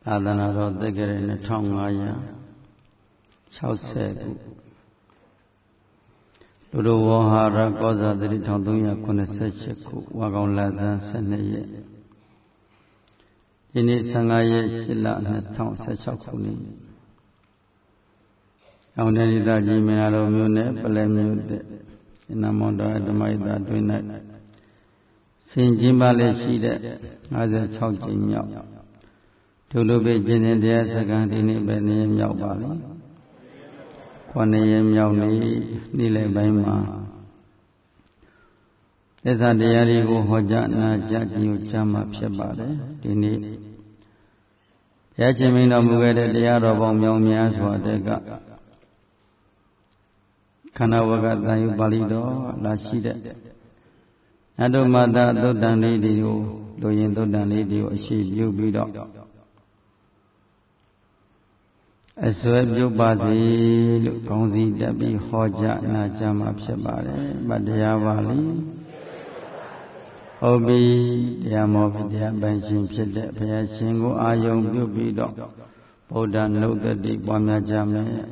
သာသနာတော်သက်ခဲ့တဲ့2560ခုလူတော်ဝဟာရကောဇာတိ1388ခုဝါကောင်လဆန်း12ရက်ဒီနေ့15ရက်7လ2016ခုနှစ်အောင်တဲ့ဒေသကြီးမင်္ဂလာတော်မြို့နယ်ပလဲမြို့တဲ့နမောတော်ဓမ္မယတာတွင်၌ဆင်ကျင်းပါလေရှိတဲ့56ကြိမ်မြောက်ဒုလူပိကျင့်တဲ့တရားစကားဒီနေ့ပဲနေ့မြောက်ပါလေ9ရက်မြောက်နေ့လယ်ပိုင်းမှာသစ္စာတရားတွေကိုဟောကြားနာကြားကြည်ညိုကြားမှာဖြစ်ပါတယ်ဒီနေ့ဘုရားရှင်မင်းတော်မူခဲ့တဲ့တရားတော်ပေါင်းမြောင်များစွာတဲ့ကခန္ဓာဝကတန်ယူပါဠိတော်လာရှိတဲ့နတ်တို့မာတာသုတ်တန်လေးတွေကိုလူရင်သုတ်တန်လေးတွေကိုအရှိပြုပြီးတော့အစွဲပြုပါစေလို့ကောင်းစီတက်ပြီးဟောကြားနာကြားမှာဖြစ်ပါတယ်။ဗတ္တရားပါဠိဟုတ်ပြီတရားမောပြီတရားပိုင်ရှင်ဖြစ်တဲ့ဘုရားရှင်ကိုအာယုံပြုပြီးတော့ဗုဒ္ဓနုတ္တိပွားများကြမယ်။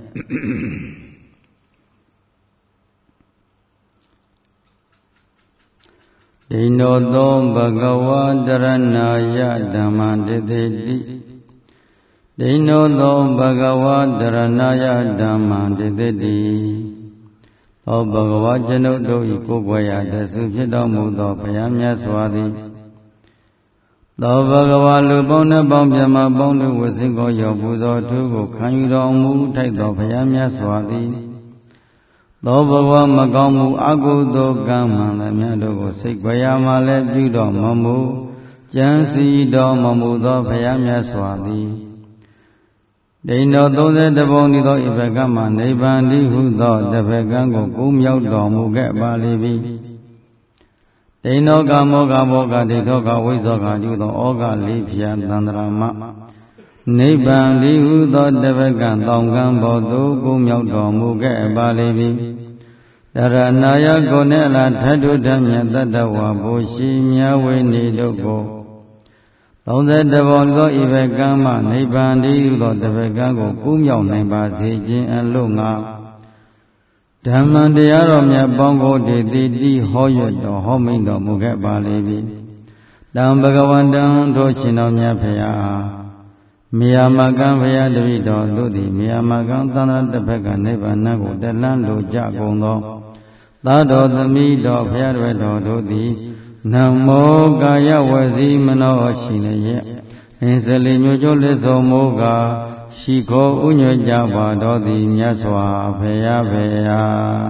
ဒိနောသောဘဂဝါတရဏာယဓမ္မတေတိတိဒိနောသောဘဂဝါတရဏာယဓမ္မတေတိတိသောဘဂဝါကျွန်ုပ်တို့၏ကိုယ်ွယ်ရာတဆုဖြစ်တော်မူသောဘုရားမြတ်စွာသည်သောဘဂဝါလူပေါင်းနှင့်ပေါင်းပြမပေါင်းတို့ဝစိကောရောက်ပူဇော်ထူးကိုခံယူတော်မူထိုက်သောဘုရားမြတ်စွာသည်သောဘဂဝါမကောင်းမှုအကုသိုလ်ကံမှန်သမျှတို့ကိုစိတ်ကြွယ်ရာမှလည်းပြုတော်မမူကြံစီတော်မမူသောဘုရားမြတ်စွာသည်ဒိဏော31ပုံဤသောဤဘကမှနိဗ္ဗာန်တည်းဟုသောတဘကံကိုကိုးမြောက်တော်မူခဲ့ပါလိမ့်မည်ဒိဏောကမောကဘောကဒိဋ္ဌောကဝိဇ္ဇောကပြုသောဩဃလေးဖြာသန္တရာမနိဗ္ဗာန်တည်းဟုသောတဘကံတောင်ကံဘောသို့ကိုးမြောက်တော်မူခဲ့ပါလိမ့်မည်တရဏာယကိုနဲ့လာထထုဓမ္မတတ္တဝါဘုရှိမြဝိနေတို့ကို31ပုံသောဤဘကံမှနိဗ္ဗာန်တည်းဟုသောတဘကံကိုကူးမြောက်နိုင်ပါစေခြင်းအလို့ငါဓမ္မတရားတော်မြတ်ပေါင်းကိုတည်တည်ဟောရွတ်တော်ဟောမိန်တော်မူခဲ့ပါလေပြီတံဘဂဝန္တံတို့ရှင်တော်မြတ်ဖရာမေယမကံဖရာတပိတော်တို့သည်မေယမကံသန္တတဘကနိဗ္ဗာန်ကိုတလန်းလိုကြကုန်သောသာတော်သမီးတော်ဖရာတော်တို့သည်နမောကာယဝစီမနောရှိနေရဲ့အင်းစလီမျိုးကျိုးလက်စုံမိုးကရှိခိုးဥညွတ်ကြပါတော်သည်မြတ်စွာဘုရားဖေဟာ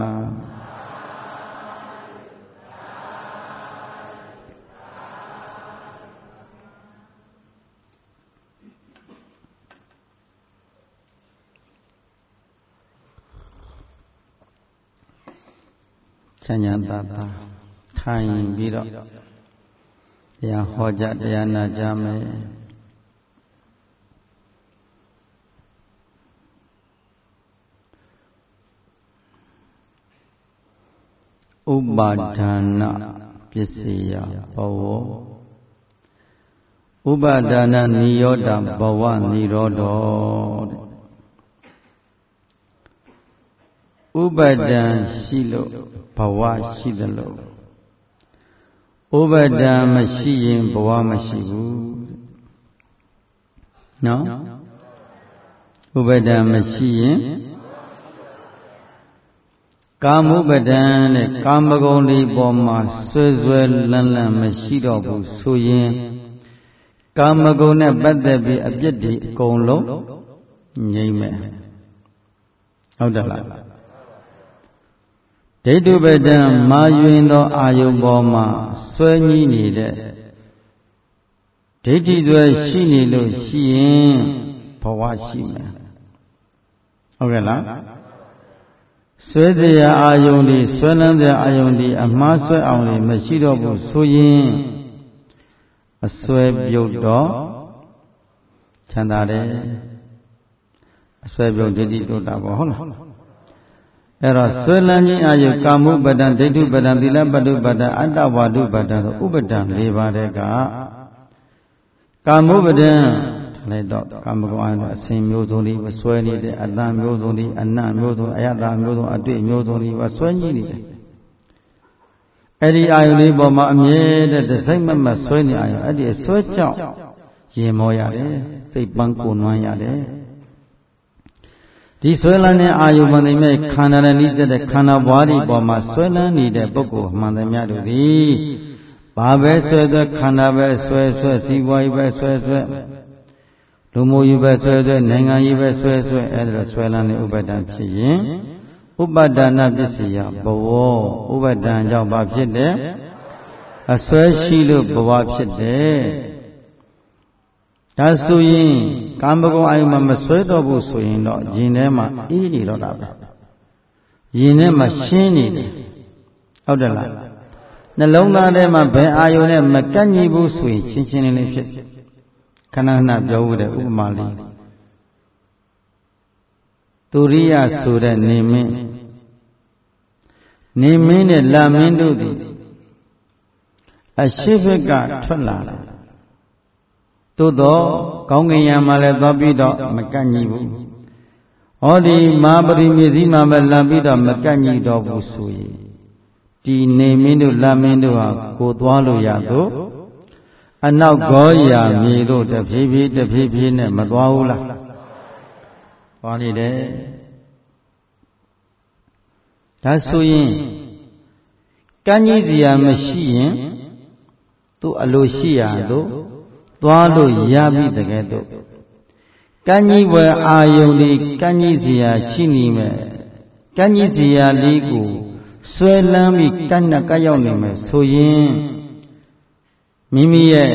ချမ်းသာသာထိုင်ပြီးတော့တရားဟောကြားတရားနာကြမယ်ဥပါဒနာပစ္စယဘဝဥပါဒနာနိရောဓဘဝနိရောဓဥပါဒံရှိလို့ဘဝရှိတယ်လို့ဥပါဒံမရှိရင်ဘဝမရှိဘူးနော်ဥပါဒံမရှိရင်ကာမဥပါဒံနဲ့ကာမဂုဏ်တွေပေါ်မှာဆွဲဆွဲလန်းလန်းမရှိတော့ဘူးဆိုရင်ကာမဂုဏ်နဲ့ပတ်သက်ပြီးအပြစ်တွေအကုန်လုံးငြိမ့်မယ်ဟုတ်တယ်လားဒိဋ္ဌုပဒံမာယွင်သောအာယုံပေါ်မှာဆွဲညှိနေတဲ့ဒိဋ္ဌိတွေရှိနေလို့ရှိရင်ဘဝရှိမယ်ဟုတ်ကဲ့လားဆွဲစရာအာယုန်ဒီဆွဲလန်းစရာအာယုန်ဒီအမှားဆွဲအောင်လေမရှိတော့ဘူးဆိုရင်အဆွဲပြုတ်တော့ချမ်းသာတယ်အဆွဲပြုတ်ဒိဋ္ဌိတို့တာပေါ့ဟုတ်လားအဲ့တော့ဆွဲလန်းခြင်းအာယုကာမုပဒံဒိဋ္ဌုပဒံသီလပတုပဒံအတ္တဝါဒုပဒံဆိုဥပဒံ၄ပါးတဲ့ကကာမုပဒံထလိုက်တော့ကာမဂုဏ်အာယုန်အစဉ်မျိုးစုံတွေဆွဲနေတဲ့အတန်မျိုးစုံတွေအနတ်မျိုးစုံအယတမျိုးစုံအတွေ့မျိုးစုံတွေဆွဲညှိနေတယ်အဲ့ဒီအာယုန်လေးပေါ်မှာအမြဲတည်းတစ်စိတ်မမတ်ဆွဲနေအာယုန်အဲ့ဒီဆွဲကြောင့်ရင်မောရတယ်စိတ်ပန်းကိုနွမ်းရတယ်ဒီဆွဲလန်းတဲ့အာယုန်မှန်တယ်မဲ့ခန္ဓာနဲ့နှိစက်တဲ့ခန္ဓာဘွားဒီပေါ်မှာဆွဲလန်းနေတဲ့ပုဂ္ဂိုလ်မှန်တယ်များတို့သည်ဘာပဲဆွဲဆွဲခန္ဓာပဲဆွဲဆွဲစီးပွားရေးပဲဆွဲဆွဲလူမှုရေးပဲဆွဲဆွဲနိုင်ငံရေးပဲဆွဲဆွဲအဲ့ဒါဆွဲလန်းတဲ့ဥပါဒံဖြစ်ရင်ဥပါဒနာပစ္စယဘဝဥပါဒံကြောင့်ဘာဖြစ်တယ်အဆွဲရှိလို့ဘဝဖြစ်တယ်ဒါဆိုရင်ကာမဂုဏ်အာယုံမှာမဆွဲတော့ဘူးဆိုရင်တော့ယင်ထဲမှာအေးနေတော့တာပဲယင်ထဲမှာရှင်းနေတယ်ဟုတ်တယ်လားနှလုံးသားထဲမှာဘယ်အာယုံနဲ့မကန့်ညီဘူးဆိုရင်ချင်းချင်းလေးလေးဖြစ်ခဏခဏပြောဦးတဲ့ဥပမာလေးသူရိယဆိုတဲ့နေမင်းနဲ့လမင်းတို့သည်အရှိဘက်ကထွက်လာတယ်သို့တော့ကောင်းကင်ယံမှာလည်းသွားပြီးတော့မကန့်ညီဘူးဟောဒီမာပရိမေဇိမှာပဲလမ်းပြီးတော့မကန့်ညီတော့ဘူးဆိုရင်ဒီနေမင်းတို့လမင်းတို့ဟာကိုသွားလို့ရတော့အနောက်ဂောရာမြေတို့တဖြည်းဖြည်းနဲ့မသွားဘူးလားသွားနေတယ်ဒါဆိုရင်ကန့်ညီစရာမရှိရင်သူ့အလိုရှိရာတို့သွားလို့ရပြီတကယ်တော့ကန့်ညီဝယ်အာယုန်ဒီကန့်ညီစရာရှိနေမယ်ကန့်ညီစရာလေးကိုဆွဲလန်းပြီးကန့်နဲ့ကရောက်နေမယ်ဆိုရင်မိမိရဲ့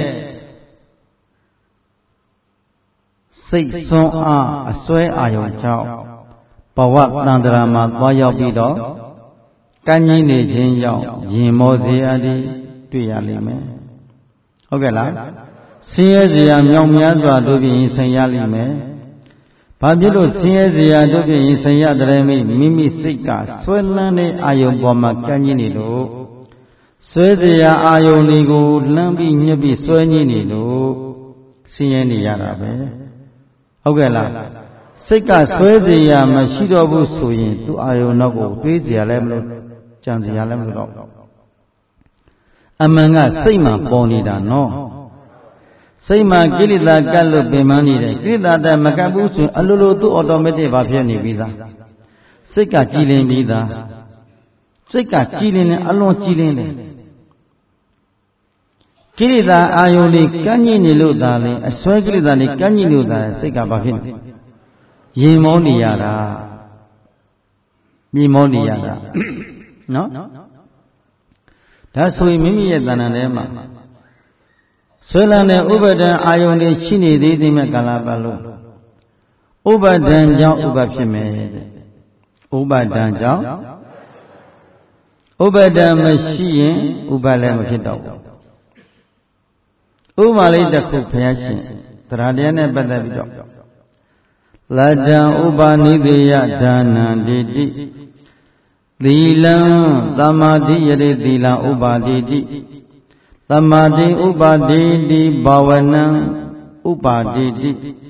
စိတ်ဆွမ်းအားအစွဲအာယုန်ကြောင့်ဘဝတန်တရာမှာသွားရောက်ပြီးတော့ကန့်ညီနေခြင်းကြောင့်ရင်မောစရာတွေတွေ့ရလိမ့်မယ်ဟုတ်ကဲ့လားဆင်းရဲစရာမြောင်များစွာတို့ဖြင့်ရင်ဆိုင်ရလိမ့်မယ်။ဘာဖြစ်လို့ဆင်းရဲစရာတို့ဖြင့်ရင်ဆိုင်ရတယ်မိမိစိတ်ကဆွဲလန်းတဲ့အာယုံပေါ်မှာကန့်ညှိနေလို့ဆွဲစရာအာယုံတွေကိုလှမ်းပြီးညှပ်ပြီးဆွဲညှိနေလို့ဆင်းရဲနေရတာပဲ။ဟုတ်ကဲ့လား။စိတ်ကဆွဲစရာမရှိတော့ဘူးဆိုရင်သူ့အာယုံနောက်ကိုတွေးစရာလည်းမလိုကြံစရာလည်းမလိုတော့အမှန်ကစိတ်မှပေါ်နေတာနော်။စိတ်မှာကိလေသာကပ်လို့ပင်ပန်းနေတယ်ကိလေသာတည်းမကပ်ဘူးဆိုရင်အလိုလိုသူ့အော်တိုမက်တစ်ဘာဖြစ်နေပြီးသားစိတ်ကကြည်လင်ပြီးသားစိတ်ကကြည်လင်တယ်အလွန်ကြည်လင်တယ်ကိလေသာအာယုန်တွေကန့်ညှိနေလို့သာလေအစွဲကိလေသာတွေကန့်ညှိလို့သာစိတ်ကဘာဖြစ်နေရင်မောနေရတာမြင်မောနေရတာနော်ဒါဆိုရင်မိမိရဲ့တဏ္ဍာထဲမှာဆွဲလန်းတဲ့ဥပါဒံအာယုန်တွေရှိနေသေးသည်မဲ့ကာလပတ်လုံးဥပါဒံကြောင့်ဥပဖြစ်မယ်တဲ့ဥပါဒံကြောင့်ဥပါဒံမရှိရင်ဥပလည်းမဖြစ်တော့ဘူးဥပမာလေးတစ်ခုဘုရားရှင်တရားတရားနဲ့ပတ်သက်ပြီးတော့လတ္တံဥပါနိသေယဒါနံတိတိသီလံသမာဓိယရေသီလံဥပါတိတိသမာဓိဥပါတိတိဘာဝနံဥပါတိတိ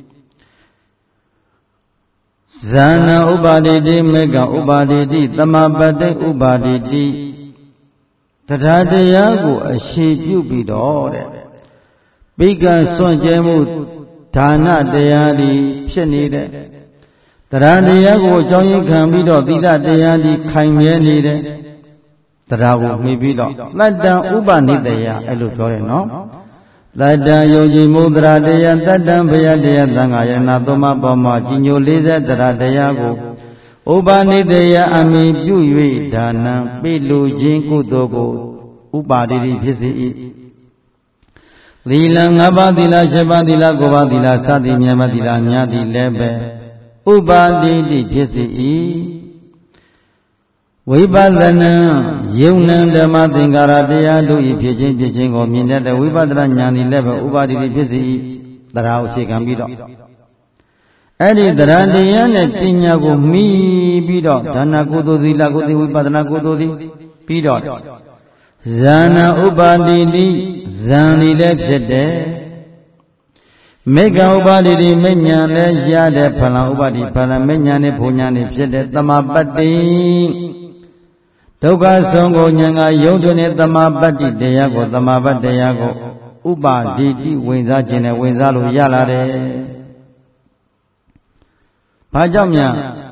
ဇာနံဥပါတိတိမေကဥပါတိတိသမာပတိဥပါတိတိတရားတရားကိုအရှိပြုပြီးတော့တဲ့ပိကံစွန့်ကြဲမှုဒါနတရားဒီဖြစ်နေတဲ့တရားတရားကိုအကြောင်းရင်းခံပြီးတော့သီလတရားဒီခိုင်မြဲနေတဲ့တရားကိုမှီပြီးတော့တတ္တံဥပနိတယအဲ့လိုပြောတယ်နော်တတ္တံယုံကြည်မှုတရားတရားတတ္တံဘယတရားသံဃာယနာသုံးပါးပေါ်မှာကြီးညိုလေးဆက်တရားတရားကိုဥပနိတယအမိပြု၍ဒါနံပိလူခြင်းကုသိုလ်ကိုဥပါတိတိဖြစ်စေ၏သီလ၅ပါးသီလ၈ပါးသီလ၉ပါးသီလစသည်မြတ်သီလများသည်လည်းပဲဥပါတိတိဖြစ်စေ၏ဝိပဿနာယုံနံဓမ္မသင်္ကာရတရားတို့၏ဖြစ်ခြင်းကိုမြင်တတ်တဲ့ဝိပဿနာဉာဏ်သည်လည်းပဲဥပါတိတိဖြစ်စေ၏တရားကိုရှေ့ခံပြီးတော့အဲ့ဒီတရားတရားနဲ့ပညာကိုမှီပြီးတော့ဒါနကုသိုလ်သီလကုသိုလ်ဝိပဿနာကုသိုလ်သည်ပြီးတော့ဇာနာဥပါတိတိဇံသည်လည်းဖြစ်တယ်မေဃဥပါဒိတိမဉ္ဇဉ်လည်းရတဲ့ဖလံဥပါဒိဖလံမဉ္ဇဉ်နဲ့ဘုံဉာဏ်နဲ့ဖြစ်တဲ့သမပတ္တိဒုက္ခဆုံးကိုဉာဏ်ကယုံတွင်တဲ့သမပတ္တိတရားကိုသမပတ္တရားကိုဥပါဒိတိဝင်စားခြင်းနဲ့ဝင်စားလို့ရလာတယ်။ဘာကြောင့်များ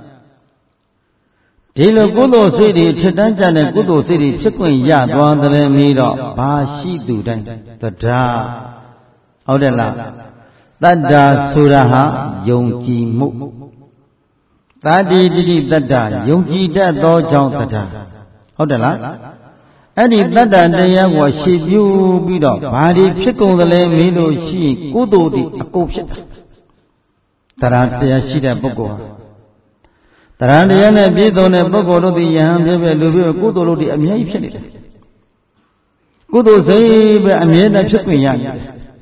ဒီလိုကုသိုလ်စိတ်တွေထက်တန်းကြတဲ့ကုသိုလ်စိတ်တွေဖြစ်ခွင့်ရသွားတယ်ပြီးတော့ဘာရှိသူတိုင်းတရားဟုတ်တယ်လားတတ္တာဆိုတာဟာယုံကြည်မှုတတိတိတိတတ္တာယုံကြည်တတ်သောကြောင့်တရားဟုတ်တယ်လားအဲ့ဒီတတ္တတရားကိုရှေ့ပြုပြီးတော့ဘာတွေဖြစ်ကုန်သလဲမေးလို့ရှိရင်ကုသိုလ်တွေအကုန်ဖြစ်တာတရားတရားရှိတဲ့ပုဂ္ဂိုလ်ဟာတရားတရားနဲ့ပြည့်စုံတဲ့ပုဂ္ဂိုလ်တို့ဒီယဟန်ဖြစ်ပဲလူဖြစ်ကုသိုလ်တို့ဒီအမြဲဖြစ်နေတယ်ကုသိုလ်စိတ်ပဲအမြဲတမ်းဖြစ်ခွင့်ရတယ်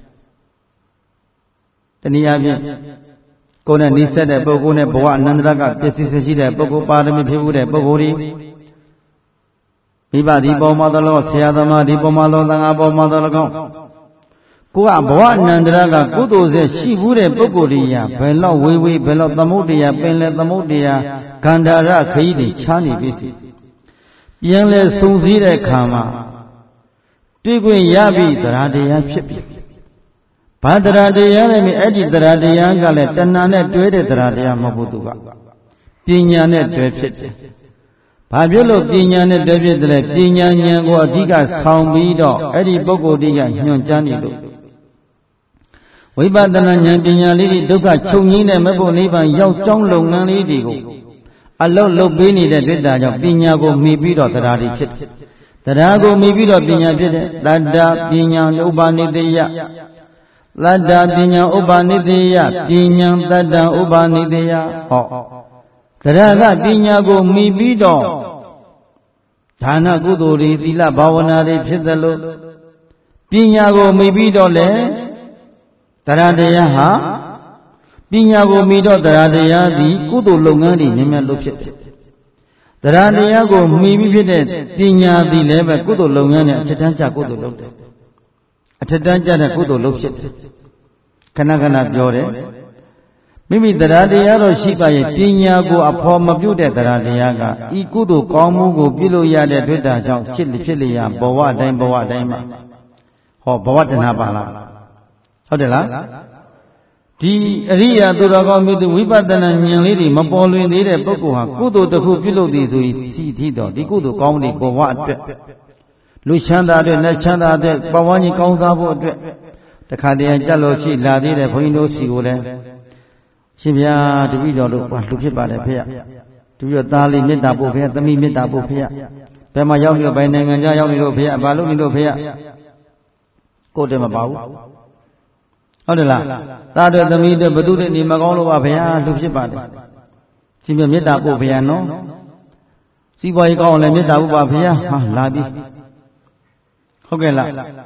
တနည်းအားဖြင့်ကိုယ်နဲ့နှိစက်တဲ့ပုဂ္ဂိုလ်နဲ့ဘဝအနန္တရကပစ္စည်းရှိတဲ့ပုဂ္ဂိုလ်ပါရမီဖြစ်မှုတဲ့ပုဂ္ဂိုလ်တွေမိဘဒီပေါ်မှာတော့ဆရာသမားဒီပေါ်မှာတော့သံဃာပေါ်မှာတော့ကောင်းကိုကဘဝအနန္တရကကုသိုလ်ဆက်ရှိဘူးတဲ့ပုဂ္ဂိုလ်တွေရာဘယ်လောက်ဝေးဝေးဘယ်လောက်သမုဒ္ဒရာပင်လေသမုဒ္ဒရာဂန္ဓာရခရီးတွေချားနေပြီစီပြန်လဲစုံစည်းတဲ့ခါမှာတွေ့ခွင့်ရပြီတရားတရားဖြစ်ပြီဘာတရားတရားလဲမြအဲ့ဒီတရားတရားကလည်းတဏှာနဲ့တွဲတဲ့တရားတရားမဟုတ်ဘူးသူကပညာနဲ့တွဲဖြစ်တယ်ဘာဖြစ်လို့ပညာနဲ့တွဲဖြစ်တယ်လဲပညာဉာဏ်ကိုအဓိကဆောင်ပြီးတော့အဲ့ဒီပုဂ္ဂိုလ်တွေကညွှန်ကြားနေလို့ဝိပဿနာဉာဏ်ပညာလေးတွေဒုက္ခချုပ်ငြိမ်းတဲ့မဖို့နိဗ္ဗာန်ရောက်ကြောင်းလုပ်ငန်းလေးတွေကိုအလုံးလုပ်ပေးနေတဲ့တွေ့တာကြောင့်ပညာကိုမှီပြီးတော့တရားတွေဖြစ်တယ်တရားကိုမှီပြီးတော့ပညာဖြစ်တယ်တတ္တပညာဥပနိတယတတ္တပညာဥပနိတယပညာတတ္တဥပနိတယဟောတရားကပညာကိုမှီပြီးတော့ဒါနကုသိုလ်တွေသီလဘာဝနာတွေဖြစ်သလိုပညာကိုမှီပြီးတော့လေတရားတရားဟာပညာကိုမှီတော့တရားတရားသည်ကုသိုလ်လုပ်ငန်းတွေမြင်မြတ်လို့ဖြစ်တယ်တရားတရားကိုမှီပြီးဖြစ်တဲ့ပညာသည်လည်းပဲကုသိုလ်လုပ်ငန်းနဲ့အထက်တန်းကျကုသိုလ်လုပ်တယ်အထက်တန်းကျတဲ့ကုသိုလ်လုပ်ဖြစ်တယ်ခဏခဏပြောတယ်မိမိတရားတရားတော့ရှိပါရဲ့ပညာကိုအဖော်မပြုတ်တဲ့တရားတရားကဤကုသိုလ်ကောင်းမှုကိုပြုလို့ရတဲ့တွေ့တာကြောင့်ဖြစ်လျာဘဝတိုင်းမှာဟောဘဝတဏှာပါလားဟုတ်တယ်လားဒီအရိယာသူတော်ကောင်းမျိုးသူဝိပဿနာဉာဏ်လေးတွေမပေါ်လွင်သေးတဲ့ပုဂ္ဂိုလ်ဟာကုသိုလ်တစ်ခုပြုလုပ်သည်ဆိုရင်စီထီတော့ဒီကုသိုလ်ကောင်းတဲ့ဘဝအတွက်လူချမ်းသာတဲ့နတ်ချမ်းသာတဲ့ပဝန်းကြီးကောင်းစားဖို့အတွက်တခါတည်းကြက်လို့ရှိလာသေးတဲ့ဘုန်းကြီးတို့စီကိုလည်းရှင်ဗျာတပည့်တော်တို့လူဖြစ်ပါတယ်ဖေရတပည့်တော်သားလေးမေတ္တာပို့ဖေရသမီးမေတ္တာပို့ဖေရဘယ်မှာရောက်နေတော့ဘယ်နိုင်ငံခြားရောက်နေလို့ဖေရဘာလို့နေလို့ဖေရကိုယ်တည်းမပါဘူးဟုတ်တယ်လားသားတို့သမီးတို့ဘသူတွေနေမကောင်းလို့ပါဗျာလူဖြစ်ပါတယ်ရှင်ပြမေတ္တာပို့ဗျာနော်စီးပွားရေးကောင်းအောင်လည်းမေတ္တာပို့ပါဗျာဟာလာပြီဟုတ်ကဲ့လား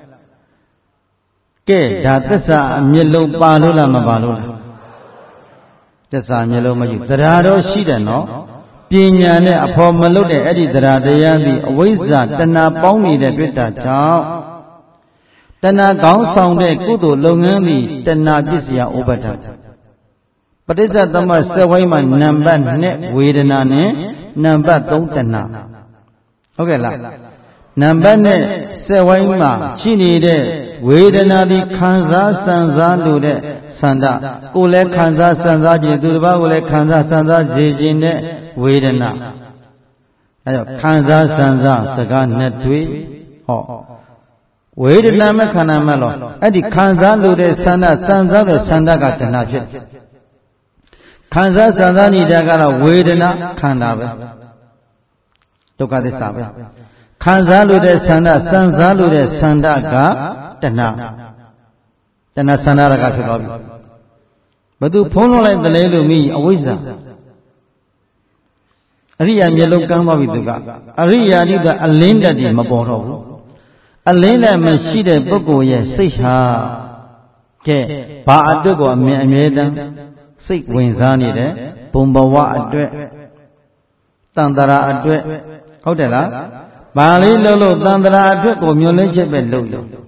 ကဲဒါသစ္စာအမျက်လုံးပါလို့လားမပါလို့လားသစ္စာအမျက်လုံးမရှိတရားတော့ရှိတယ်နော်ပညာနဲ့အဖော်မလုပ်တဲ့အဲ့ဒီတရားတရားသည်အဝိဇ္ဇာတဏှာပေါင်းနေတဲ့တွေ့တာကြောင့်တဏှာကောင်းဆောင်တဲ့ကုသိုလ်လုပ်ငန်းသည်တဏှာပစ္စယဥပါဒံပဋိစ္စသမစက်ဝိုင်းမှာနံပါတ်2ဝေဒနာနဲ့နံပါတ်3တဏှာဟုတ်ကဲ့လားနံပါတ်နဲ့စက်ဝိုင်းမှာရှိနေတဲ့ဝေဒနာသည်ခံစားစံစားလို့တဲ့ဆန္ဒကိုယ်လည်းခံစားစံစားခြင်းသူတစ်ပါးကိုလည်းခံစားစံစားစေခြင်းနဲ့ဝေဒနာအဲဒါခံစားစံစားစကားနဲ့တွေ့ဟောဝေဒနာမဲ့ခန္ဓာမဲ့လို့အဲ့ဒီခံစားလို့တဲ့ဆန္ဒစံစားတဲ့ဆန္ဒကတဏှာဖြစ်ခံစားစံစားနေတာကတော့ဝေဒနာခန္ဓာပဲဒုက္ခသစ္စာပဲခံစားလို့တဲ့ဆန္ဒစံစားလို့တဲ့ဆန္ဒကတဏှာဆန္ဒရကဖြစ်သွားပြီဘသူဖုံးလွှမ်းလိုက်တလဲလို့မိအဝိဇ္ဇာအရိယာမျက်လုံးကမ်းသွားပြီသူကအရိယာတိကအလင်းတက်တယ်မပေါ်တော့ဘူးအလင်းနဲ့မရှိတဲ့ပုဂ္ဂိုလ်ရဲ့စိတ်ဟာကဲဘာအတွက်ကိုအမြဲတမ်းစိတ်ဝင်စားနေတယ်ဘုံဘဝအတွက်တန်တရာအတွက်ဟုတ်တယ်လားဘာလေးလို့တန်တရာအတွက်ကိုမျောလင်းချက်ပဲလုပ်လို့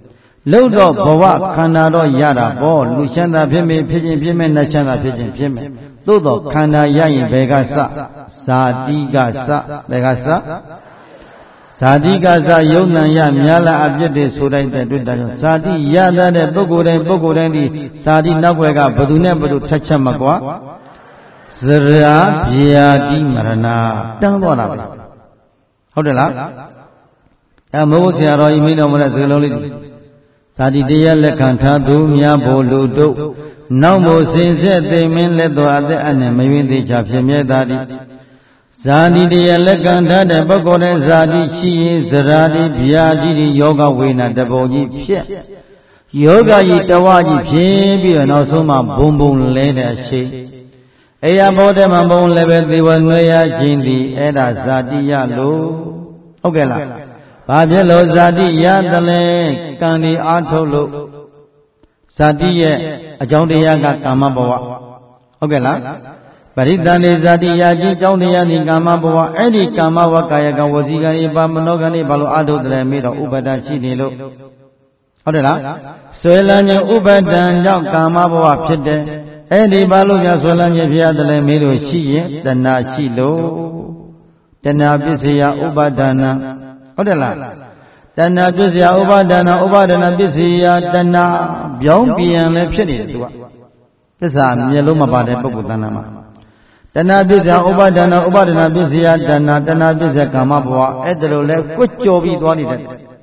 လုပ်တော့ဘဝခန္ဓာတော့ရတာပေါ့လူချမ်းသာဖြစ်မယ်ဖြစ်ခြင်းဖြစ်မယ်နတ်ချမ်းသာဖြစ်ခြင်းဖြစ်မယ်သို့တော့ခန္ဓာရရင်ဘယ်ကစဇာတိကစဘယ်ကစဇာတိကစယုံနံရများလာအပြစ်တွေဆိုလိုက်တဲ့တွေ့တာကြောင့်ဇာတိရတဲ့ပုဂ္ဂိုလ်တိုင်းဒီဇာတိနောက်ွယ်ကဘသူနဲ့ဘသူထက်ချက်မကွာဇရာဗျာတိမရဏတန်းသွားတာပဲဟုတ်တယ်လားမိုးဆရာတော်ဤမိတော်မတဲ့စကလုံးလေးဇာတိတရားလက်ခံထားသူများဖို့လူတို့နောက်မို့စင်ဆက်သိမင်းလက်တော်အသက်အနှံမယွင်းသေးချဖြစ်မြဲတာဒီဇာတိတရားလက်ခံထားတဲ့ပုဂ္ဂိုလ်တဲ့ဇာတိရှိရင်ဇရာတိဗျာတိဒီယောဂဝေနာတပုံကြီးဖြစ်ယောဂကြီးတဝကြီးဖြစ်ပြီးတော့နောက်ဆုံးမှဘုံဘုံလဲတဲ့အရှိအေယဘောဓမဘုံလည်းပဲသေဝနွေရခြင်းဒီအဲ့ဒါဇာတိရလို့ဟုတ်ကဲ့လားဘာဖြစ်လို့ဇာတိရတယ်လဲကံဒီအားထုတ်လို့ဇာတိရဲ့အကြောင်းတရားကကာမဘဝဟုတ်ကဲ့လားပရိသန္တိဇာတိရာကြီးအကြောင်းတရားဒီကာမဘဝအဲ့ဒီကာမဘဝကာယကံဝစီကံဤပါမနောကံဤဘာလို့အားထုတ်တယ်မေးတော့ဥပဒရှိနေလို့ဟုတ်တယ်လားဆွဲလန်းခြင်းဥပဒံကြောင့်ကာမဘဝဖြစ်တယ်အဲ့ဒီဘာလို့များဆွဲလန်းခြင်းဖြစ်ရတယ်လဲမေးလို့ရှိရင်တဏှာရှိလို့တဏှာပစ္စယဥပါဒနာဟုတ်တယ်လားတဏှာပစ္စယဥပါဒနာပစ္စယတဏှာပြောင်းပြန်လည်းဖြစ်နေတယ်သူကသစ္စာမျက်လုံးမပါတဲ့ပုဂ္ဂိုလ်တဏှာမှာတဏှာပစ္စယဥပါဒနာပစ္စယတဏှာပစ္စယကာမဘဝအဲ့ဒါလိုလဲကွကြော်ပြီးသွားနေတယ်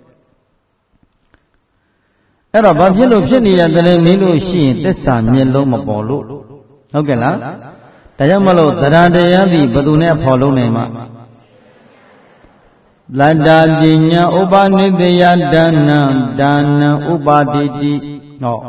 အဲ့တော့ဘာဖြစ်လို့ဖြစ်နေရတယ်လဲမင်းလို့ရှိရင်သစ္စာမျက်လုံးမပေါ်လို့ဟုတ်ကဲ့လားဒါကြောင့်မလို့သရတရားသည်ဘယ်သူနဲ့ဖော်လုံးနိုင်မှာလတ္တာပညာဥပနိတယဒါနံဥပါတိတိဟော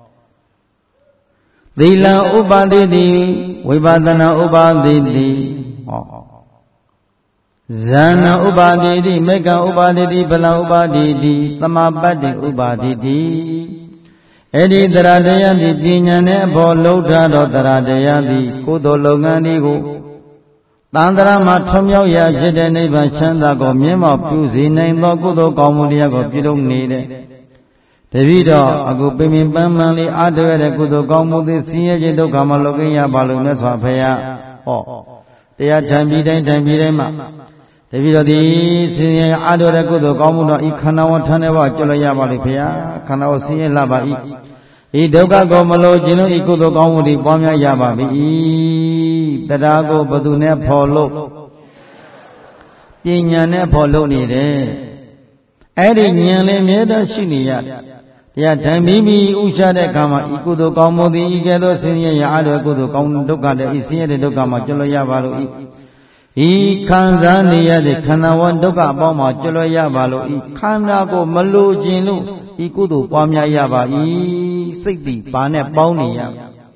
သီလံဥပါတိတိဝိပဿနာဥပါတိတိဟောဇာနံဥပါတိတိမေကံဥပါတိတိဗလံဥပါတိတိသမပတ္တိဥပါတိတိအဲ့ဒီသရတရားသည်ပညာနဲ့အဖို့လှုပ်ထားသောသရတရားသည်ကုသိုလ်လုပ်ငန်းတွေကိုတန်ត្រာမှာထွံ့မြောက်ရာဖြစ်တဲ့နိဗ္ဗာန်ချမ်းသာကိုမြင်မောပြုစေနိုင်သောကုသိုလ်ကောင်းမှုတရားကိုပြုလုပ်နေတဲ့တပည့်တော်အခုပင်ပင်ပန်းပန်းလေးအားထုတ်ရတဲ့ကုသိုလ်ကောင်းမှုသည်ဆင်းရဲခြင်းဒုက္ခမှလွတ်ကင်းရပါလို့မြတ်စွာဘုရားဟောတရားထံပြီးတိုင်းမှာတပည့်တော်သည်ဆင်းရဲအားထုတ်တဲ့ကုသိုလ်ကောင်းမှုတော့ဤခန္ဓာဝထမ်းတဲ့ဘဝကျွတ်ရပါလိမ့်ဘုရားခန္ဓာဝဆင်းရဲလာပါ၏ဤဒုက္ခကိုမလို့ခြင်းလို့ဤကုသိုလ်ကောင်းမှုတွေပွားများရပါပြီတရားကိုဘသူနဲ့ဖော်လို့ပညာနဲ့ဖော်လို့နေတယ်အဲ့ဒီဉာဏ်လေးမြဲတမ်းရှိနေရတယ်တရားဓမ္မီမီဥရှာတဲ့အခါမှာဤကုသိုလ်ကောင်းမှုသည်ဤကဲ့သို့ဆင်းရဲရအားတဲ့ကုသိုလ်ကောင်းဒုက္ခတဲ့ဤဆင်းရဲတဲ့ဒုက္ခမှာကျွတ်ရပါလို့ဤခံစားနေရတဲ့ခန္ဓာဝဒုက္ခအပေါင်းမှာကျွတ်ရပါလို့ဤခန္ဓာကိုမလိုခြင်းလို့ဤကုသိုလ်ပွားများရပါ၏စိတ်သည်ဘာနဲ့ပေါင်းနေရ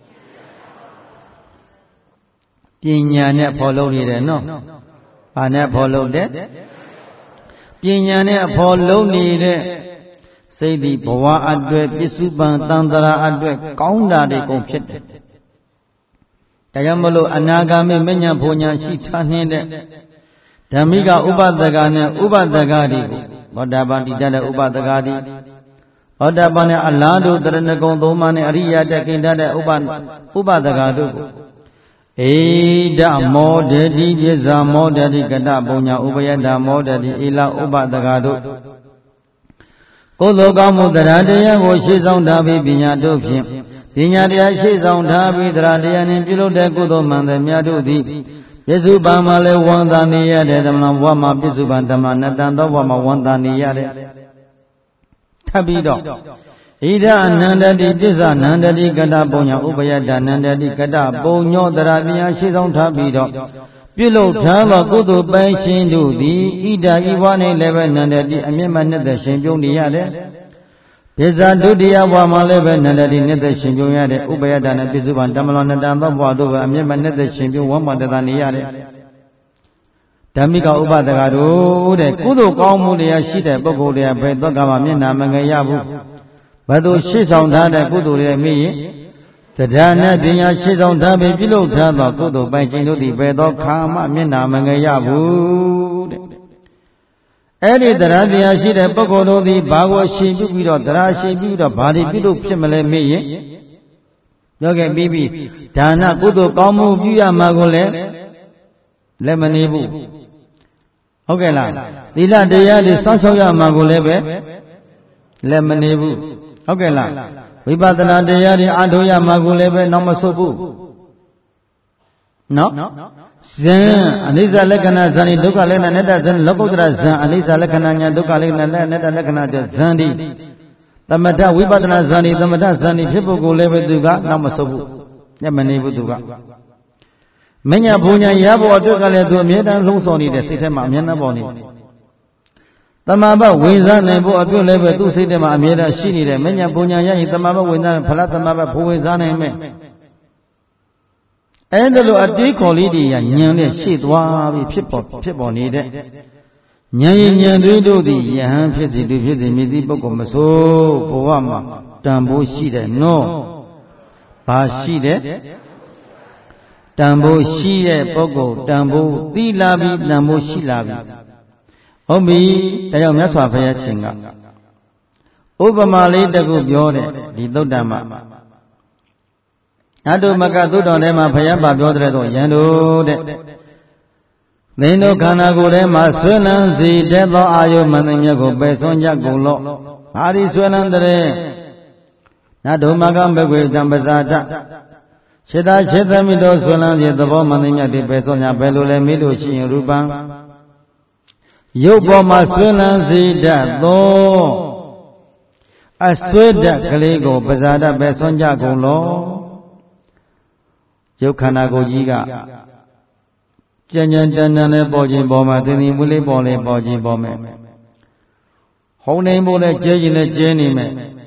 ပညာနဲ့ဖော်လို့နေတယ်နော်ဘာနဲ့ဖော်လို့တဲ့ပညာနဲ့ဖော်လို့နေတဲ့စိတ်သည်ဘဝအတွက်ပစ္စုပန်တန်ត្រာအတွက်ကောင်းတာတွေကုန်ဖြစ်တယ်ဒါကြောင့်မလို့အနာဂါမိမဉ္ဇဉ်ဘုံညာရှိထားနေတဲ့ဓမ္မိကဥပဒကနဲ့ဥပဒကတိကိုဘောဓဘာတိတတ်တဲ့ဥပဒကတိဘောဓဘာနဲ့အလားတူတရဏဂုံသုံးပါးနဲ့အရိယတကိဋ္ဌတဲ့ဥပဒကတို့ကိုဧဒမောဒတိပစ္စာမောဒတိကတပုံညာဥပယတမောဒတိဧလဥပဒကတို့ကိုယ်သောကောင်းမှုတရားတရားကိုရှေ့ဆောင်ထားပြီးပညာတို့ဖြင့်ပညာတရားရှေ့ဆောင်ထားပြီးတရားတရားနှင့်ပြုလုပ်တဲ့ကုသိုလ်မှန်သည်များတို့သည်ပစ္စုပန်မှာလည်းဝန်တာနေရတဲ့ဓမ္မဘဝမှာပစ္စုပန်ဓမ္မနတန်သောဘဝမှာဝန်တာနေရတဲ့ထပ်ပြီးတော့ဣဒအနန္တတိပစ္ဆနန္တတိကတပုံညာဥပယတနန္တတိကတပုံညောတရားပညာရှေ့ဆောင်ထားပြီးတော့ပြုလုပ်ထားသောကုသိုလ်ပိုင်ရှင်တို့သည်ဣဒဤဘဝ၌လည်းပဲနန္တတိအမြင့်မှနှစ်သက်ရှင်ပြုံးနေရတယ်ပစ္ဆဒုတိယဘဝမှာလည်းပဲနန္တတိနှစ်သက်ရှင်ပြုံးရတဲ့ဥပယတနဲ့ပစ္စုပန်ဓမ္မလောနတန်သောဘဝတို့ပဲအမြင့်မှနှစ်သက်ရှင်ပြုံးဝမ်းမတသာနေရတယ်ဓမ္မိကဥပဒကတို့တဲ့ကုသိုလ်ကောင်းမှုတရားရှိတဲ့ပုဂ္ဂိုလ်တွေကဘယ်တော့မှမျက်နှာမငယ်ရဘူးဘယ်သူရှေ့ဆောင်ထားတဲ့ကုသိုလ်တွေမေးရင်တရားနဲ့ပညာရှေ့ဆောင်ထားပြီးပြုလုပ်ထားသောကုသိုလ်ပိုင်ခြင်းတို့သည်ဘယ်သောခါမှမျက်နှာမငယ်ရဘူးတဲ့ Eri Daradia she the Pogodo the Bago she do Dara she do the body below Pimele me. Yoga Bibi Dana Kudo Kamu Via Magole Lemonibu. Okay, la. Lila Dea the Sansoya Magolebe Lemonibu. Okay, la. Vipatana Dea the Adoya Magolebe Namasobu. No? Zen, Anisa Lekana Zani, Dukalena Neta Zen, Lokotra Zan, Anisa Lekana, Dukalena Neta Lekana Zandi. The Mata Vipatana Zani, the Mata Zani, people go level Duga, Namasobu. Yamanibu Duga. Menya Punya Yabo Dukale to Medan Lusoni, the Sitema Miana Boni. The Maba Wizan and Bo to level to Sitema Meda Shini, the Menya Punya Yai, the Maba Wizan, Palatamaba Puizan and Me. And the Adi Colidi and Yan Shit Wabi people needed. Yan do the Yan Fizzy to visit Midi Bocomaso, Poama, Tambo Shide, no. Bashide. Tambo Shide, Pogo, Tambo, the Labi, Nambo Shilabi. Omi, Tayamasa Faya Singa. Obama later go beyond the Dodama. Ado Makatu don't have a Payaba Bodredo, Yando. They know Kanago, Masuna, the death of Ayo Manamago, Besonja Golo. Hari Swanandre. Nado Magamba with Dambazata. Sheda Sheda Mido Swanan, the Bomanina de Besonia Bellule Midochi in Ruban. Yobo Masuna, the death, though. I swear that Kalego, Bazada Besonja Golo. Yokanago Yiga Janjan Dana Boji Boma, Dini Willy Bole Boji Bome. Whole name Bole Jajin Jenny me.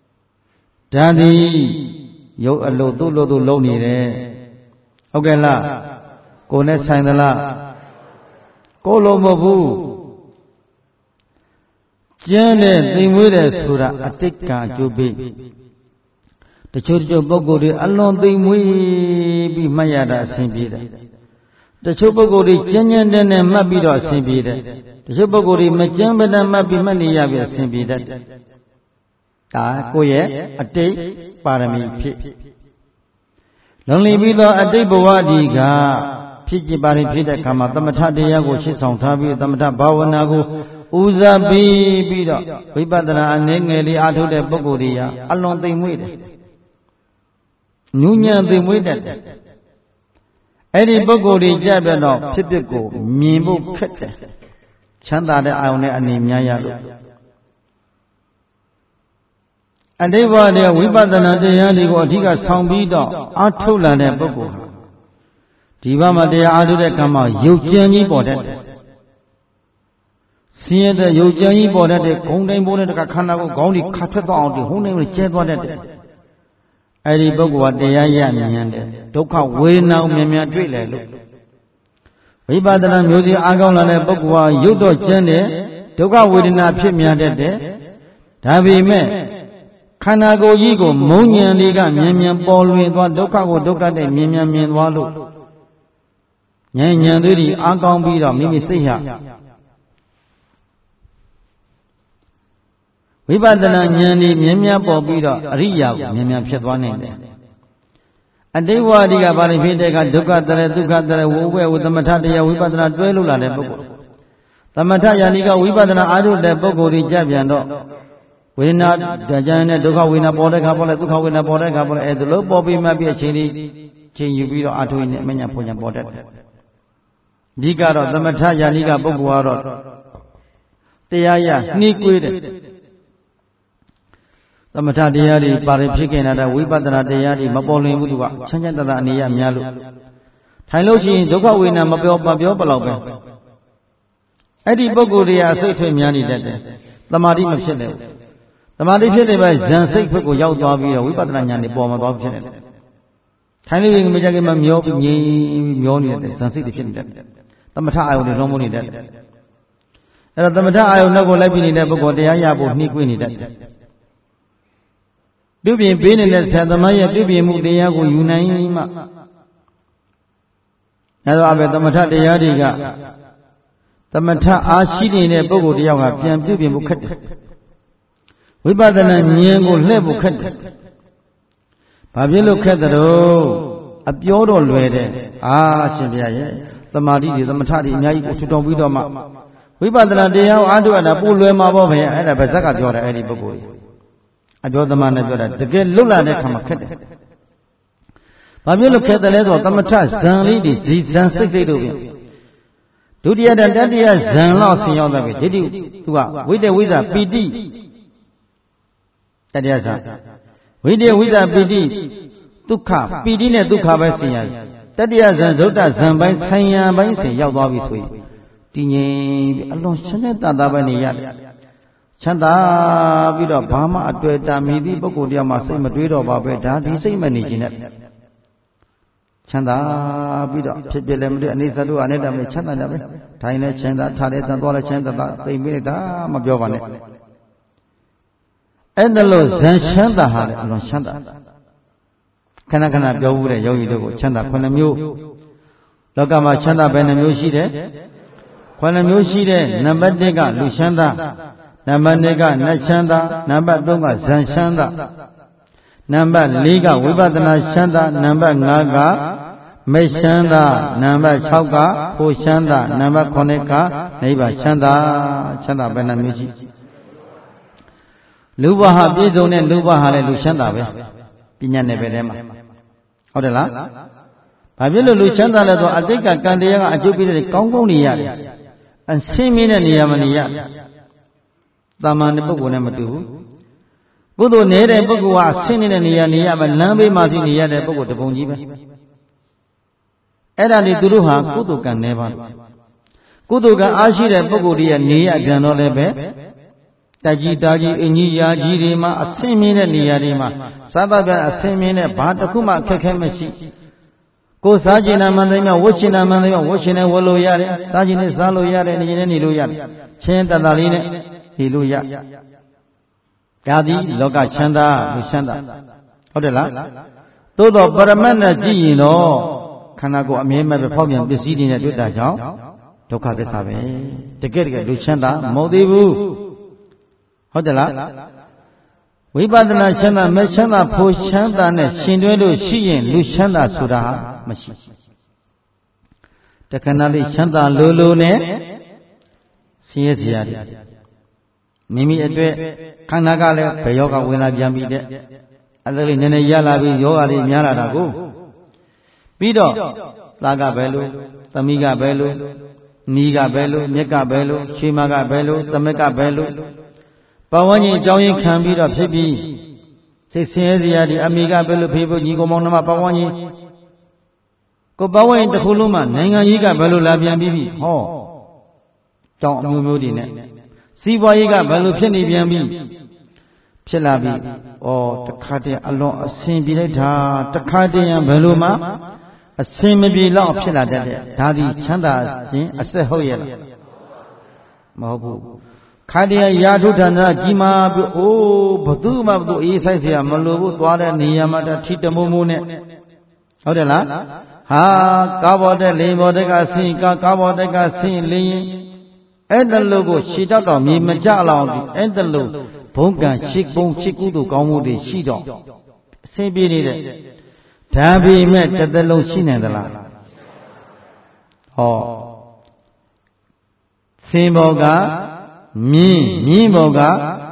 Dandy Yo a Lodu Lodu Loni. Okay, la. Go next time the la. Kolo Mobu Jane, the Wida Sura, Atika, Jubi. The church of Bogori alone the we Mayada Simbida. The Chobogori Jenyan and Mabida Simbida. The Chobogori Majamba and Mabi Maniabi Simbida. Ah, Koye, a day, Parami Pit. Lonely below a day Bowadiga, Piji Bari Pita Kama, Tamata Diago, Shison Tabi, Tamata Bawanago, Uza Bida, Vibadana and Nengeli Atu de Bogoria, alone the way. Nunya the Widet. Any Bogori Jabano, typical, Mimu Kete. Chanda de Ione and Nimaya. And they were there, Wibadana de Yandigo, Diga Sambido, Artula de Bogo. Tivama de Adu de Kama, Yujani Bodet. See the Yujani Bodet, Kondem Bodet, Kakanago, Gondi, Katata, the whole name of Jebodet. Eri Bogwa de Yaya Miande, Doka way now Mimia Drille. Vibadana Mudi Agona Bogwa, Yudo Jende, Doka within a Pimia de Davi me Kanago Yigo, Monia Liga, Mimian Ball with what Doka would Doka de Mimia Minwalu. Yan Dudi, Agam Bida, Mimi Siha. Vibadana Nyani, Mimia Bobida, Ria, Mimia Petwane. And they were the Abaripiteka, Duka, Wuwe with the Matadia, Vibadana Dwelula de Bogo. The Mataya Liga, Vibadana Adu de Bogo, the Jabiano. We not the Jana Duka win a border couple, Duka win a border couple, and the low Bobby might be a chili, Chin Yubido Atu in Menya border. Digaro, the Mataya Liga Boguaro. Teaya, sneak with it. The Matadiari, Paripikin, and a Wibadana Diari, Mapoli Mudua, Chanjata Nia Mialu. Tailochi, Doka win a Mabio Babio. Eddie Boguria say to Miani that the Madi Machine. The Madi Pit by Jan Seko Yautabi, Wibadana, the bomb of Janet. Tiny Mijagama Mioni, San City Chin. The Mata I would normally that. And at the Mata I will not go living in the book or the Ayabu, Niquini that. Dubi been in the Sadamaya, Dubi Mudiago, Unaima. As I bet the Matata Yadiga. သမထအားရှိနေတဲ့ပုဂ္ဂိုလ်တယောက်ကပြန်ပြုပြင်ဖို့ခက်တယ်ဝိပဿနာဉာဏ်ကိုလှည့်ဖို့ခက်တယ်ဘာဖြစ်လို့ခက်တယ်တော့အပြောတော့လွယ်တယ်ရှင်ဗျာရဲ့သမာဓိတွေသမထတွေအများကြီးကိုထူထောင်ပြီးတော့မှဝိပဿနာတရားအားထုတ်ရတာပိုလွယ်မှာပေါ့ဗျာအဲ့ဒါဗဇက်ကပြောတာအဲ့ဒီပုဂ္ဂိုလ်အပြောသမားနဲ့ပြောတာတကယ်လွတ်လာတဲ့ခါမှာခက်တယ်ဘာဖြစ်လို့ခက်တယ်လဲဆိုတော့သမထဇံလေးတွေဇီဇံစိတ်တို့ပြင်ဒုတိယတတိယဇံလောက်ဆင်ရောက်တဲ့ပြီဒီသူကဝိတ္တဝိဇ္ဇပီတိတတိယဇံဝိတ္တဝိဇ္ဇပီတိဒုက္ခပီတိနဲ့ဒုက္ခပဲဆင်ရတယ်တတိယဇံဒုတ္တဇံပိုင်းဆံရံပိုင်းဆင်ရောက်သွားပြီဆိုရင်တည်ငြိမ်ပြီးအလွန်ရှင်းတဲ့တတ်တာပဲနေရတယ်ချမ်းသာပြီးတော့ဘာမှအတွေ့အတာမြည်သည့်ပုဂ္ဂိုလ်တယောက်မှစိတ်မတွေးတော့ပါပဲဒါဒီစိတ်မနေခြင်းနဲ့ချမ်းသာပြီးတော့ဖြစ်ဖြစ်လည်းမတွေ့အနိစ္စတို့အနိတ္တမချမ်းသာကြပဲထိုင်လည်းချမ်းသာထားလည်းသွားလည်းချမ်းသာသိမ့်ပြီးလိုက်တာမပြောပါနဲ့အဲ့ဒါလို့ဇန်ချမ်းသာဟာလည်းအလွန်ချမ်းသာခဏခဏပြောဘူးတဲ့ယောဂီတို့ကိုချမ်းသာ9မျိုးလောကမှာချမ်းသာဘယ်နှမျိုးရှိတယ်9မျိုးရှိတဲ့နံပါတ်1ကလူချမ်းသာနံပါတ်2ကနတ်ချမ်းသာနံပါတ်3ကဇန်ချမ်းသာနံပါတ်4ကဝိပဿနာချမ်းသာနံပါတ်5ကမေချမ်းသာနံပါတ်6ကဖို့ချမ်းသာနံပါတ်9ကနိဗ္ဗာန်ချမ်းသာချမ်းသာဘယ်နှမျိုးရှိလူဘဟာပြည့်စုံတဲ့လူဘဟာလည်းလူချမ်းသာပဲပညာနယ်ပယ်ထဲမှာဟုတ်တယ်လားဘာဖြစ်လို့လူချမ်းသာလဲဆိုအတိတ်ကကံတရားကအကျိုးပေးတဲ့ကောင်းကောင်းနေရတယ်အဆင်းမြင့်တဲ့နေရာမနေရတာမန်တဲ့ပုဂ္ဂိုလ်နဲ့မတူဘူးကုသိုလ်နေတဲ့ပုဂ္ဂိုလ်ဟာဆင်းနေတဲ့နေရာနေရမယ်လမ်းဘေးမှာဖြစ်နေရတဲ့ပုဂ္ဂိုလ်တပုံကြီးပဲအဲ့ဒါနေသူတို့ဟာကုသိုလ်ကံနေပါလို့ကုသိုလ်ကံအားရှိတဲ့ပုဂ္ဂိုလ်တွေရဲ့နေရပြန်တော့လည်းပဲတက်ကြီးတာကြီးအင်ကြီးရာကြီးတွေမှာအဆင်းမြင့်တဲ့နေရာတွေမှာသာသဗျာအဆင်းမြင့်တဲ့ဘာတစ်ခုမှအခက်ခဲမရှိကိုယ်စားကျင်နာမှန်တယ်မြဝတ်ကျင်နာမှန်တယ်မြဝတ်ကျင်နဲ့ဝတ်လို့ရတယ်စားကျင်နဲ့စားလို့ရတယ်နေကျင်နဲ့နေလို့ရတယ်ချင်းတတလေးနဲ့နေလို့ရဒါသည်လောကချမ်းသာလူချမ်းသာဟုတ်တယ်လားသို့တော့ပရမတ်နဲ့ကြည့်ရင်တော့ခန္ဓာကိုယ်အမြဲမဲ့ပဲဖောက်ပြန်ပစ္စည်းတွေနဲ့တွေ့တာကြောင့်ဒုက္ခသစ္စာပဲတကယ်လူချမ်းသာမဟုတ်သေးဘူးဟုတ်တယ်လားဝိပဿနာချမ်းသာမဲ့ချမ်းသာဖို့ချမ်းသာနဲ့ရှင်တွဲလို့ရှိရင်လူချမ်းသာဆိုတာမရှိတခဏလေးချမ်းသာလိုနဲ့ဆင်းရဲစရာတွေမိမိအတွက်ခန္ဓာကလည်းဘယ်ယောဂဝင်လာပြန်ပြီတဲ့အသက်လေးနည်းနည်းရလာပြီးယောဂလေးများလာတာကိုပြီးတော့သားကဘယ်လိုသမီးကဘယ်လိုနီးကဘယ်လိုမြက်ကဘယ်လိုချွေးမကဘယ်လိုသမက်ကဘယ်လိုပဝန်းကျင်အကြောင်းရင်းခံပြီးတော့ဖြစ်ပြီးစိတ်ဆင်းရဲစရာဒီအမိကဘယ်လိုဖေးဖို့ညီကောင်မောင်နှမပဝန်းကျင်ကိုပဝန်းကျင်တစ်ခုလုံးမှာနိုင်ငံကြီးကဘယ်လိုလာပြန်ပြီးဟောတောင်းအမျိုးမျိုးတွေနဲ့စီးပွားရေးကဘယ်လိုဖြစ်နေပြန်ပြီဖြစ်လာပြီတခါတည်းအလွန်အဆင်ပြေလိုက်တာတခါတည်းဘယ်လိုမှအဆင်မပြေလောက်ဖြစ်လာတတ်တဲ့ဒါသည်ချမ်းသာခြင်းအစစ်ဟုတ်ရဲ့လားမဟုတ်ဘူးခါတည်းရာထုဌာနကြီးမားပြီးဘသူမှဘသူအေးဆိုင်เสียမလို့ဘူးသွားတဲ့နေရာမှာတထိတမိုးမိုးနဲ့ဟုတ်တယ်လားဟာကားပေါ်တဲ့လေပေါ်တဲ့ကဆင်းကားပေါ်တဲ့ကဆင်းလင်းအဲ့တလို့ကိုခြေတောက်တော်မြေမကြလောက်အဲ့တလို့ဘုံကံရှိကုသိုလ်ကောင်းမှုတွေရှိတော့အဆင်ပြေနေတဲ့ဒါပေမဲ့တစ်သက်လုံးရှိနိုင်သလားဆင်းဘောကမြင်းဘောက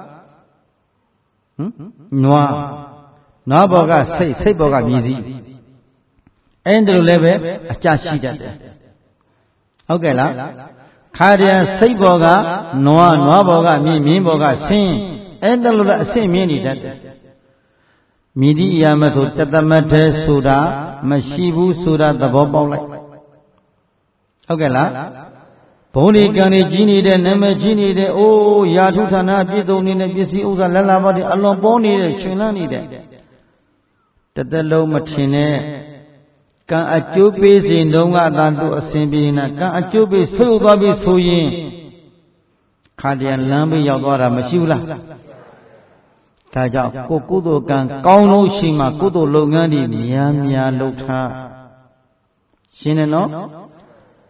နွားဘောကစိတ်ဘောကမြည်စည်းအဲ့ဒါလိုလည်းပဲအကြရှိတတ်တယ်ဟုတ်ကဲ့လားခါတည်းစိတ်ဘောကနွားဘောကမြင်းဘောကဆင်းအဲ့ဒါလိုလည်းအဆင့်မြင့်နေတတ်တယ်မိတိအရာမဆိုတသမတ်တဲ့ဆိုတာမရှိဘူးဆိုတာသဘောပေါက်လိုက်ဟုတ်ကဲ့လားဘုံဒီကံတွေကြီးနေတဲ့နာမည်ကြီးနေတဲ့ရာထုဌာနပြည့်စုံနေတဲ့ပစ္စည်းဥစ္စာလက်လာပါတဲ့အလွန်ပေါနေတဲ့ရှင်လန်းနေတဲ့တသက်လုံးမထင်နဲ့ကံအကျိုးပေးစဉ်တုန်းကသာသူအစဉ်ပြေနေတာကံအကျိုးပေးဆွေးသွားပြီဆိုရင်ခါတည်းလမ်းဘေးရောက်သွားတာမရှိဘူးလားဒါကြောင့်ကိုကုသိုလ်ကံကောင်းလို့ရှိမှကုသိုလ်လုပ်ငန်းတွေများလုပ်ထားရှင်းတယ်နော်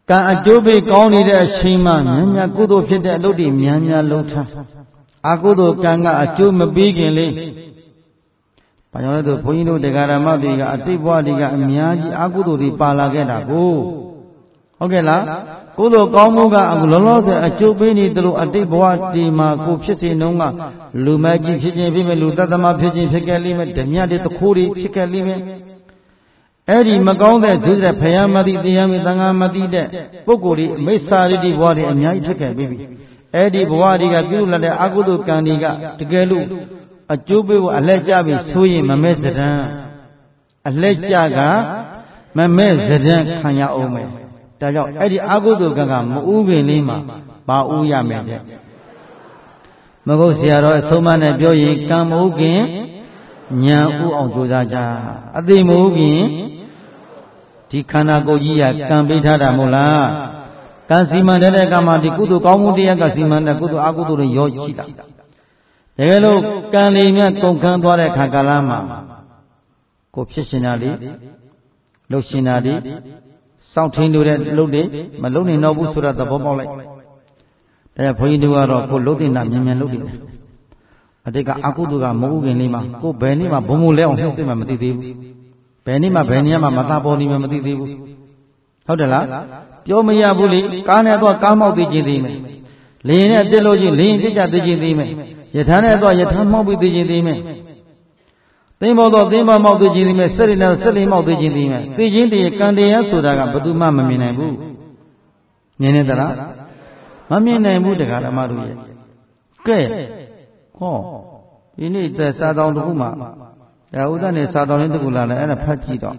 การအကျိုးပေးကောင်းနေတဲ့အချိန်မှာများများကုသိုလ်ဖြစ်တဲ့အလုပ်တွေများများလုပ်ထားအကုသိုလ်ကံကအကျိုးမပေးခင်လေးဘာကြောင့်လဲဆိုဘုန်းကြီးတို့တရားဓမ္မတွေကအတိတ်ဘဝတွေကအများကြီးအကုသိုလ်တွေပါလာခဲ့တာကိုဟုတ်ကဲ့လားကုသိုလ်ကောင်းမှုကအခုလောလောဆယ်အကျိုးပေးနေသလိုအတိတ်ဘဝဒီမှာကိုဖြစ်စေနှုံးကလူမကြီးဖြစ်ခြင်းဖြစ်မယ်လူတတ်သမဖြစ်ခြင်းဖြစ်ခဲ့လိမ့်မယ်ဓမြတွေတခိုးတွေဖြစ်ခဲ့လိမ့်မယ်အဲ့ဒီမကောင်းတဲ့ဒုစရဖယားမသိတရားမသံဃာမသိတဲ့ပုဂ္ဂိုလ်တွေမိစ္ဆာရိတိဘဝတွေအများကြီးဖြစ်ခဲ့ပြီအဲ့ဒီဘဝတွေကပြုလာတဲ့အကုသိုလ်ကံတွေကတကယ်လို့အကျိုးပေးဖို့အလက်ကြပြီဆိုရင်မမဲ့စရံအလက်ကြကမမဲ့စရံခံရအောင်မယ်ဒါကြောင့်အဲ့ဒီအကုသိုလ်ကံကမဥခင်လေးမှာပါဥရမယ်တဲ့မဟုတ်ဆရာတော်အဆုံးမနဲ့ပြောရင်ကံမဥခင်ဉာဏ်ဥအောင်ကြိုးစားကြအသိမဥခင်ဒီခန္ဓာကိုယ်ကြီးကကံပေးထားတာမဟုတ်လားကံစီမံတဲ့ကံမှာဒီကုသိုလ်ကောင်းမှုတရားကစီမံတဲ့ကုသိုလ်အကုသိုလ်တွေရောရှိတာတကယ်လို့ကံလေးများကုန်ခန်းသွားတဲ့ခါကာလမှာကိုဖြစ်ရှင်တာလေးလှုပ်ရှင်တာလေးစောင့်ထင်းလို့တဲ့လှုပ်တွေမလှုပ်နေတော့ဘူးဆိုတော့သဘောပေါက်လိုက်ဒါဘုန်းကြီးတို့ကတော့ကိုလှုပ်တင်တာမြန်မြန်လှုပ်တယ်အတိတ်ကအကုသိုလ်ကမဟုတ်ခင်လေးမှာကိုဘယ်နေ့မှဘုံဘုံလဲအောင်နှိမ့်စစ်မှမသိသေးဘူးဘယ်နေ့မှဘယ်နေရာမှမသာပေါ်နေမှမသိသေးဘူးဟုတ်တယ်လားပြောမရဘူးလေကားနဲ့တော့ကားမောက်သိခြင်းသိမယ်လေရင်နဲ့တက်လို့ချင်းလေရင်ပြကြသိခြင်းသိမယ်ယထာနဲ့တော့ယထာမောက်ပြီးသိခြင်းသိမယ်သိမောတော့သိမောက်မောက်သိခြင်းသိမယ်စက်ရနဲ့စက်လေးမောက်သိခြင်းသိမယ်သိခြင်းတည်းကံတရားဆိုတာကဘယ်သူမှမမြင်နိုင်ဘူးမြင်နေသလားမမြင်နိုင်ဘူးတရားဓမ္မတို့ရဲ့ကဲဟောဒီနေ့သက်စာတောင်တစ်ခုမှဒါဥဒ္ဒနဲ့စာတောင်လေးတစ်ခုလာလဲအဲ့ဒါဖတ်ကြည့်တော့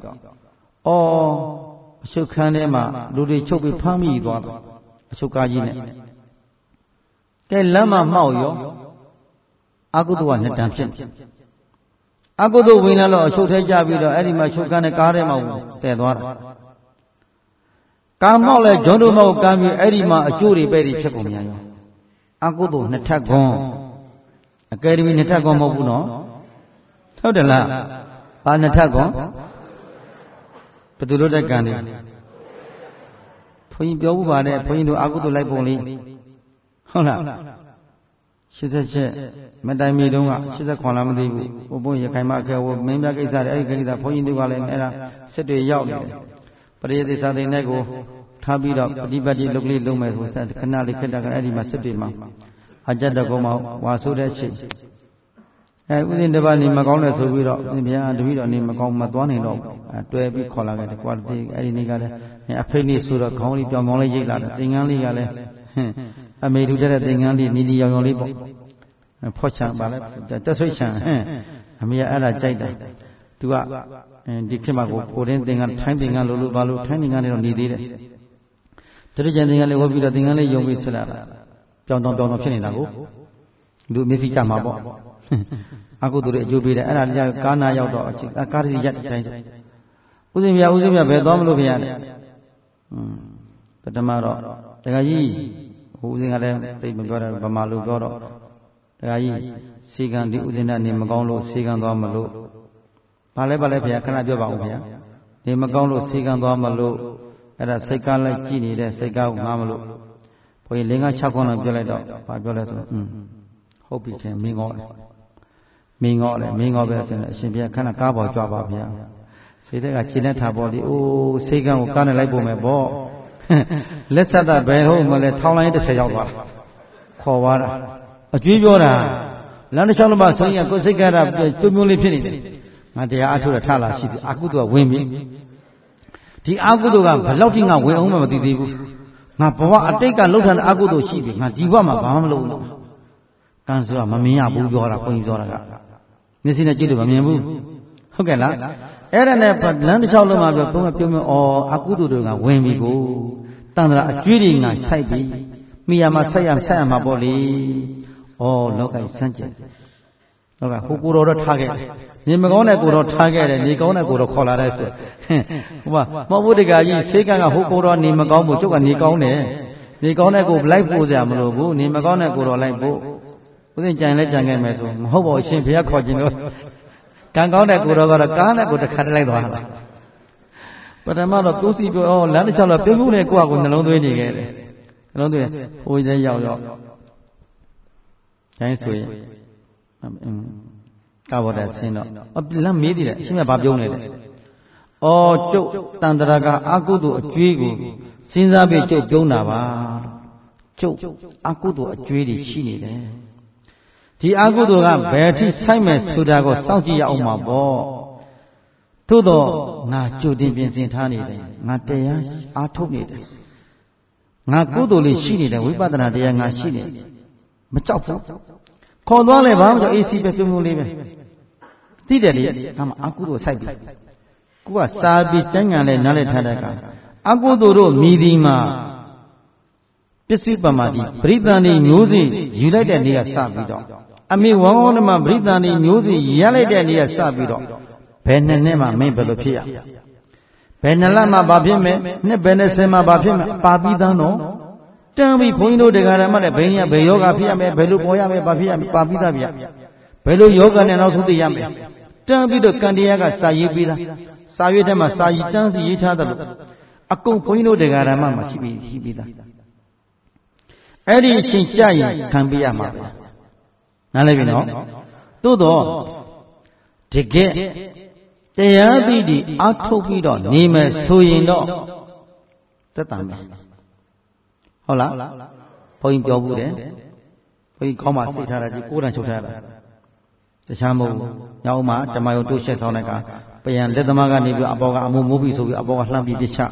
အချုပ်ခန်းထဲမှာလူတွေချုပ်ပြီးဖမ်းမိသွားတယ်အချုပ်ကားကြီးနဲ့ကဲလမ်းမှာမှောက်ရောအကုသိုလ်ကနှစ်တန်ဖြစ်အကုသိုလ်ဝင်လာတော့အချုပ်ထဲကြပြီးတော့အဲ့ဒီမှာချုပ်ခန်းနဲ့ကားထဲမှာတည်သွားတာကာမောက်လဲဂျွန်းတို့မောက်ကမ်းပြီးအဲ့ဒီမှာအကျိုးတွေပဲ့တွေဖြစ်ကုန်များရောအကုသိုလ်နှစ်ထပ်ခွန်အကယ်ဒမီနှစ်ထပ်ခွန်မဟုတ်ဘူးနော်ဟုတ်တယ်လားဘာနှစ်ထပ်ခွန်ဘယ်သူလို့တဲ့ကံတွေဘုန်းကြီးပြောဘူးပါနဲ့ဘုန်းကြီးတို့အကုသိုလ်လိုက်ပုံလေးဟုတ်လား88မတိုင်မီတုန်းက89လားမသိဘူးဘုဘုန်းရခိုင်မအခဲဝမင်းပြကိစ္စတွေအဲ့ဒီကိစ္စဘုန်းကြီးတို့ကလည်းအဲ့ဒါစစ်တွေရောက်နေတယ်ပရိသေသာသိနေကိုထားပြီးတော့ပฏิပတ်တိလုပ်ကလေးလုပ်မယ်ဆိုခဏလေးခက်တာကအဲ့ဒီမှာစစ်တွေမှာအကြက်တကုံမှာဝါဆိုးတဲ့ရှိဥစဉ်တစ်ပါးနေမကောင်းတယ်ဆိုပြီးတော့ဘုရားတပည့်တော်နေမကောင်းမသွားနိုင်တော့တွဲပြီးခေါ်လာခဲ့တယ်ကွာဒီအဲ့ဒီနေ့ကလည်းအဖိတ်နေဆိုတော့ခေါင်းလေးပြောင်းပြောင်းလေးရိတ်လာတယ်သင်္ကန်းလေးကလည်းအမေထူတဲ့သင်္ကန်းလေးနီနီရောင်ရောင်လေးပေါ့ဖော့ချံပါလဲတက်ဆွေးချံအမေကအဲ့ဒါကြိုက်တယ်သူကဒီခေတ်မှာကိုရင်းသင်္ကန်းထိုင်းသင်္ကန်းလို့ဘာလို့ထိုင်းသင်္ကန်းတွေတော့နေသေးတယ်တတိယသင်္ကန်းလေးဝတ်ပြီးတော့သင်္ကန်းလေးယုံပြီးဆက်လာတာပြောင်းတောင်းဖြစ်နေတာကိုလူမျက်စိကြမှာပေါ့အကုသိုလ်တွေအကျိုးပေးတယ်အဲ့ဒါလည်းကာနာရောက်တော့ကာရတိရက်တိုင်းဥစဉ်ပြဘယ်သွားမလို့ဖရားလဲပထမတော့တခါကြီးဟိုဥစဉ်ကလည်းသိမပြောတယ်ဗမာလူပြောတော့တခါကြီးစီကံဒီဥစဉ်ကနေမကောင်းလို့စီကံသွားမလို့ဘာလဲဖရားခဏပြောပါဦးဖရားဒီမကောင်းလို့စီကံသွားမလို့အဲ့ဒါစိတ်ကားလိုက်ကြည့်နေတဲ့စိတ်ကားကိုငားမလို့ဘုရား5 6ခွန်းလောက်ပြောလိုက်တော့ဘာပြောလဲဆိုတော့ဟုတ်ပြီခင်မင်းငေါမင်းငေါပဲဆိုတော့အရှင်ဘုရားခဏကားပေါ်ကြွပါဗျာစိတ်တက်ကခြေနဲ့ထားပေါ်ဒီအိုးစိတ်ကံကိုကားနဲ့လိုက်ပုံမယ်ပေါ့လက်ဆက်တာဘယ်ဟုတ်မလဲထောင်းလိုင်း30ရောက်သွားခေါ်သွားတာအကျွေးပြောတာလမ်းတစ်ချောင်းလုံးမှာဆိုရင်ကိုယ်စိတ်ကတာပြုံပြုံလေးဖြစ်နေတယ်ငါတရားအထုတာထလာရှိပြီအကုသိုလ်ကဝင်ပြီဒီအကုသိုလ်ကဘယ်လောက်ထိငါဝင်အောင်မှမသိသေးဘူးငါဘဝအတိတ်ကလှုပ်ထန်တဲ့အကုသိုလ်ရှိပြီငါဒီဘဝမှာဘာမှမလုပ်ဘူးကံဆိုတာမမြင်ရဘူးပြောတာဘုန်းကြီးပြောတာကမျက်စိနဲ့ကြည့်လို့မမြင်ဘူးဟုတ်ကဲ့လားအဲ့ဒါနဲ့လမ်းတစ်ချောင်းလုံးမှာပြောဘုံကပြုံးပြုံးအကုသိုလ်တွေကဝင်ပြီကိုတန်ត្រာအကျွေးတွေငါစိုက်ပြီမိယာမှာဆက်ရမှာပေါ့လေလောကကြီးစမ်းကြယ်လောကဟိုကိုတော်ထားခဲ့တယ်နေမကောင်းတဲ့ကိုတော်ထားခဲ့တယ်နေကောင်းတဲ့ကိုတော်ခေါ်လာတဲ့ဆိုဟိုမှာမဟုတ်ဘူးတကကြီးဆေးကံကဟိုကိုတော်နေမကောင်းဘူးကျုပ်ကနေကောင်းတယ်နေကောင်းတဲ့ကိုလိုက်ပို့ကြမလို့ဘူးနေမကောင်းတဲ့ကိုတော်လိုက်ပို့ဥစဉ်ကြံလဲကြံခဲ့မယ်ဆိုမဟုတ်ပါဘူးရှင်ဘုရားခေါ်ခြင်းတော့ကံကောင်းတဲ့ကိုတော်ကတော့ကားနဲ့ကိုတစ်ခါတည်းလိုက်သွားတာ Padahal lo tu si oh lalu kalau pengu ni ku aku nalong tu ni ke, nalong tu ni, oh jadi yau yau, jangan suai, kau ada sini, lam medi le, sini apa jauh ni le, oh cuk tandaraga aku tu cuci ku, sinza be cuk jauh napa, cuk aku tu cuci di sini le. Di aku tu kan berarti saya sudah kau sangsi ya umma bo, tu tu ngacu di bensin thani le, ngataya atuh ni le, ngaku tu le sini le, wipadana dia ngasi ni, macam apa? Kau tuan le bawa macam isi betul mula le, tidak le, nama aku tu saya bi, kuat sabi jangan le nale thada kan, aku tu ro midima. Pesi pamadi, berita ni nyusi, United ni sabi dok. Ami wangon ma berita ni nyusi, United ni sabi dok. Benar ni ma main berlupia. Benar lah ma babi me, ne benar sema babi me, babi dah no. Tapi pointu dengar mana benya beyoga pia me, belu poya me babi me, babi dah pia. Belu yoga ni nau sudi ya me. Tapi tu kandia ka sayu bila, sayu tu ma sayu tansi ita tu. Aku pointu dengar mana masih bila. Eri cincai kambiya ma, nalai bino, tu do, jige, tiada di atuh biro, ni me suyin do, tetapi, hola, poin jauh deh, poin kau masih thara ji kurang cukup, sesamu, nyau ma, cuma itu saya tahu nak, payah lihat maga ni apa amu movie sugi apa lambi bica,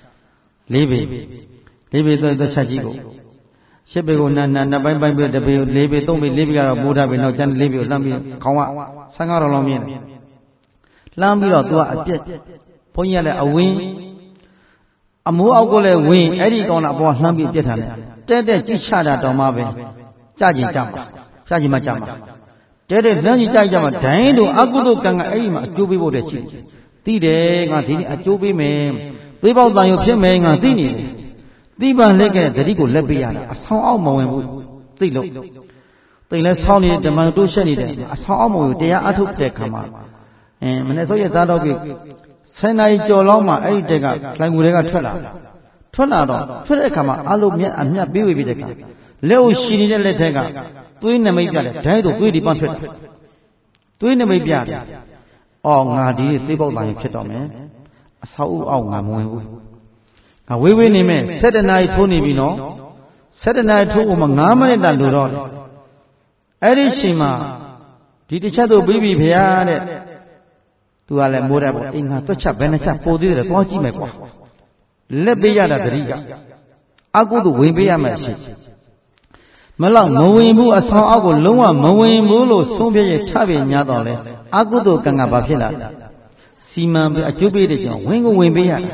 lebih tu caciku. Siapa yang na bayi berdebat lebih tu lebih kalau muda bina jangan lebih lambi kawa sangat orang lain lambi lah tua apiat punya le awin amu aku le win eri kau nak bawa lambi apiat hane tete cisha dah doma be caji macam tete lanji caji macam dah itu aku tu kan eri mak cubi boleh cik tidak ngati ni cubi mem tiba tanya siapa ngati ni tiba lagi dari ku lebih ada asal awam mahu tilu, tilu asal ni demang tu seni deh asal awam mahu dia atuh dek kamar, mana soalnya zado bi, saya naik jalan mah, deka, lain gula deka thulah dek kamar, alu mian biwi deka, leu sini dek deka, tuin nama ibu ada, dah itu tuin di pan tuin nama ibu ada, oh ngadi tiba tanya kita me, asal awam mahu. Wewe ni me, sedenai tu ni bino, sedenai tu mengamai dan durol. Eri cima, di catu bibi biar le, tu ale murah, ingat tu cap benar cap podi le, kau cima kau, lebih ada deriga. Aku tu wewe masih. Malah mewembu asal aku luar mewembu lo sumber cabai nyata le, aku tu kan apa pula, cima acubi le jauh, wewe ada.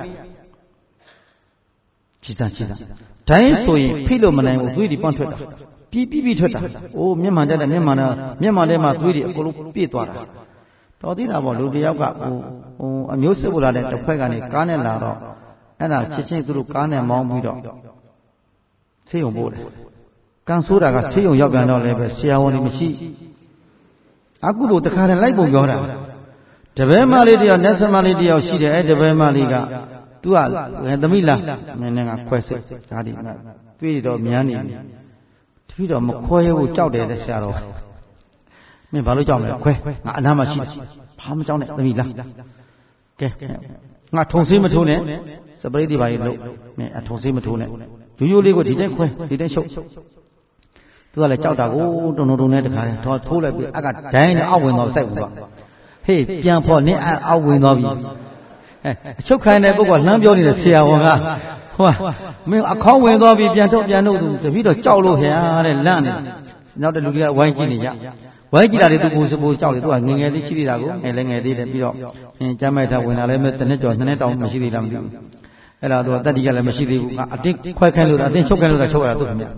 Cita. Dah soy, pilih mana yang tuai di pantai dah. Pipi dah. Oh, memang ada mah tuai di kalau pi tuara. Tadi nak bawa dia juga. Oh, nyusul pula ada tempat kan ni, kan yang lara. Enak, cicing tu kan yang mau muda. Siapa boleh? Kan surah kan siapa yang jangan oleh siapa ni mesti. Aku tu terkadang lagi pun orang. Tapi malah dia, nasi malah dia usir dia, tapi malah dia. Tual, demi lah, mana ngak kuasa, jadi ngak, tuai dah miani, tuai dah mukoi u jauh deh siapa, ni baru jauh ni, kuai, ngak nama si, paham jauh ni, demi lah, ke, ngak thongsi macam ni, seperti di bawah lu, ni thongsi macam ni, jujur lego tidak show, tual le jauh dah, oh, dono ni dekat, thol le, agak jangan awal nak saya buat, hei, piang pun ni awal nak Chúc khai này bố còn làm vô thì là xèo hả? Mình không quên đó vì piano tu, vì đó cháu luôn hả? Này lan này, nó đã lúc kia quay chi này chứ? Quay chi là để tu bố cháu thì tu nghe đi chỉ đi đâu, nghe đi để biết đó. Cha mẹ thằng quên là lấy mấy tên cho nên tao mới chỉ đi làm đi. Cái là tu ta đi cái là mới chỉ đi, anh khoai khai luôn, anh chúc khai luôn là chúc là tu không biết.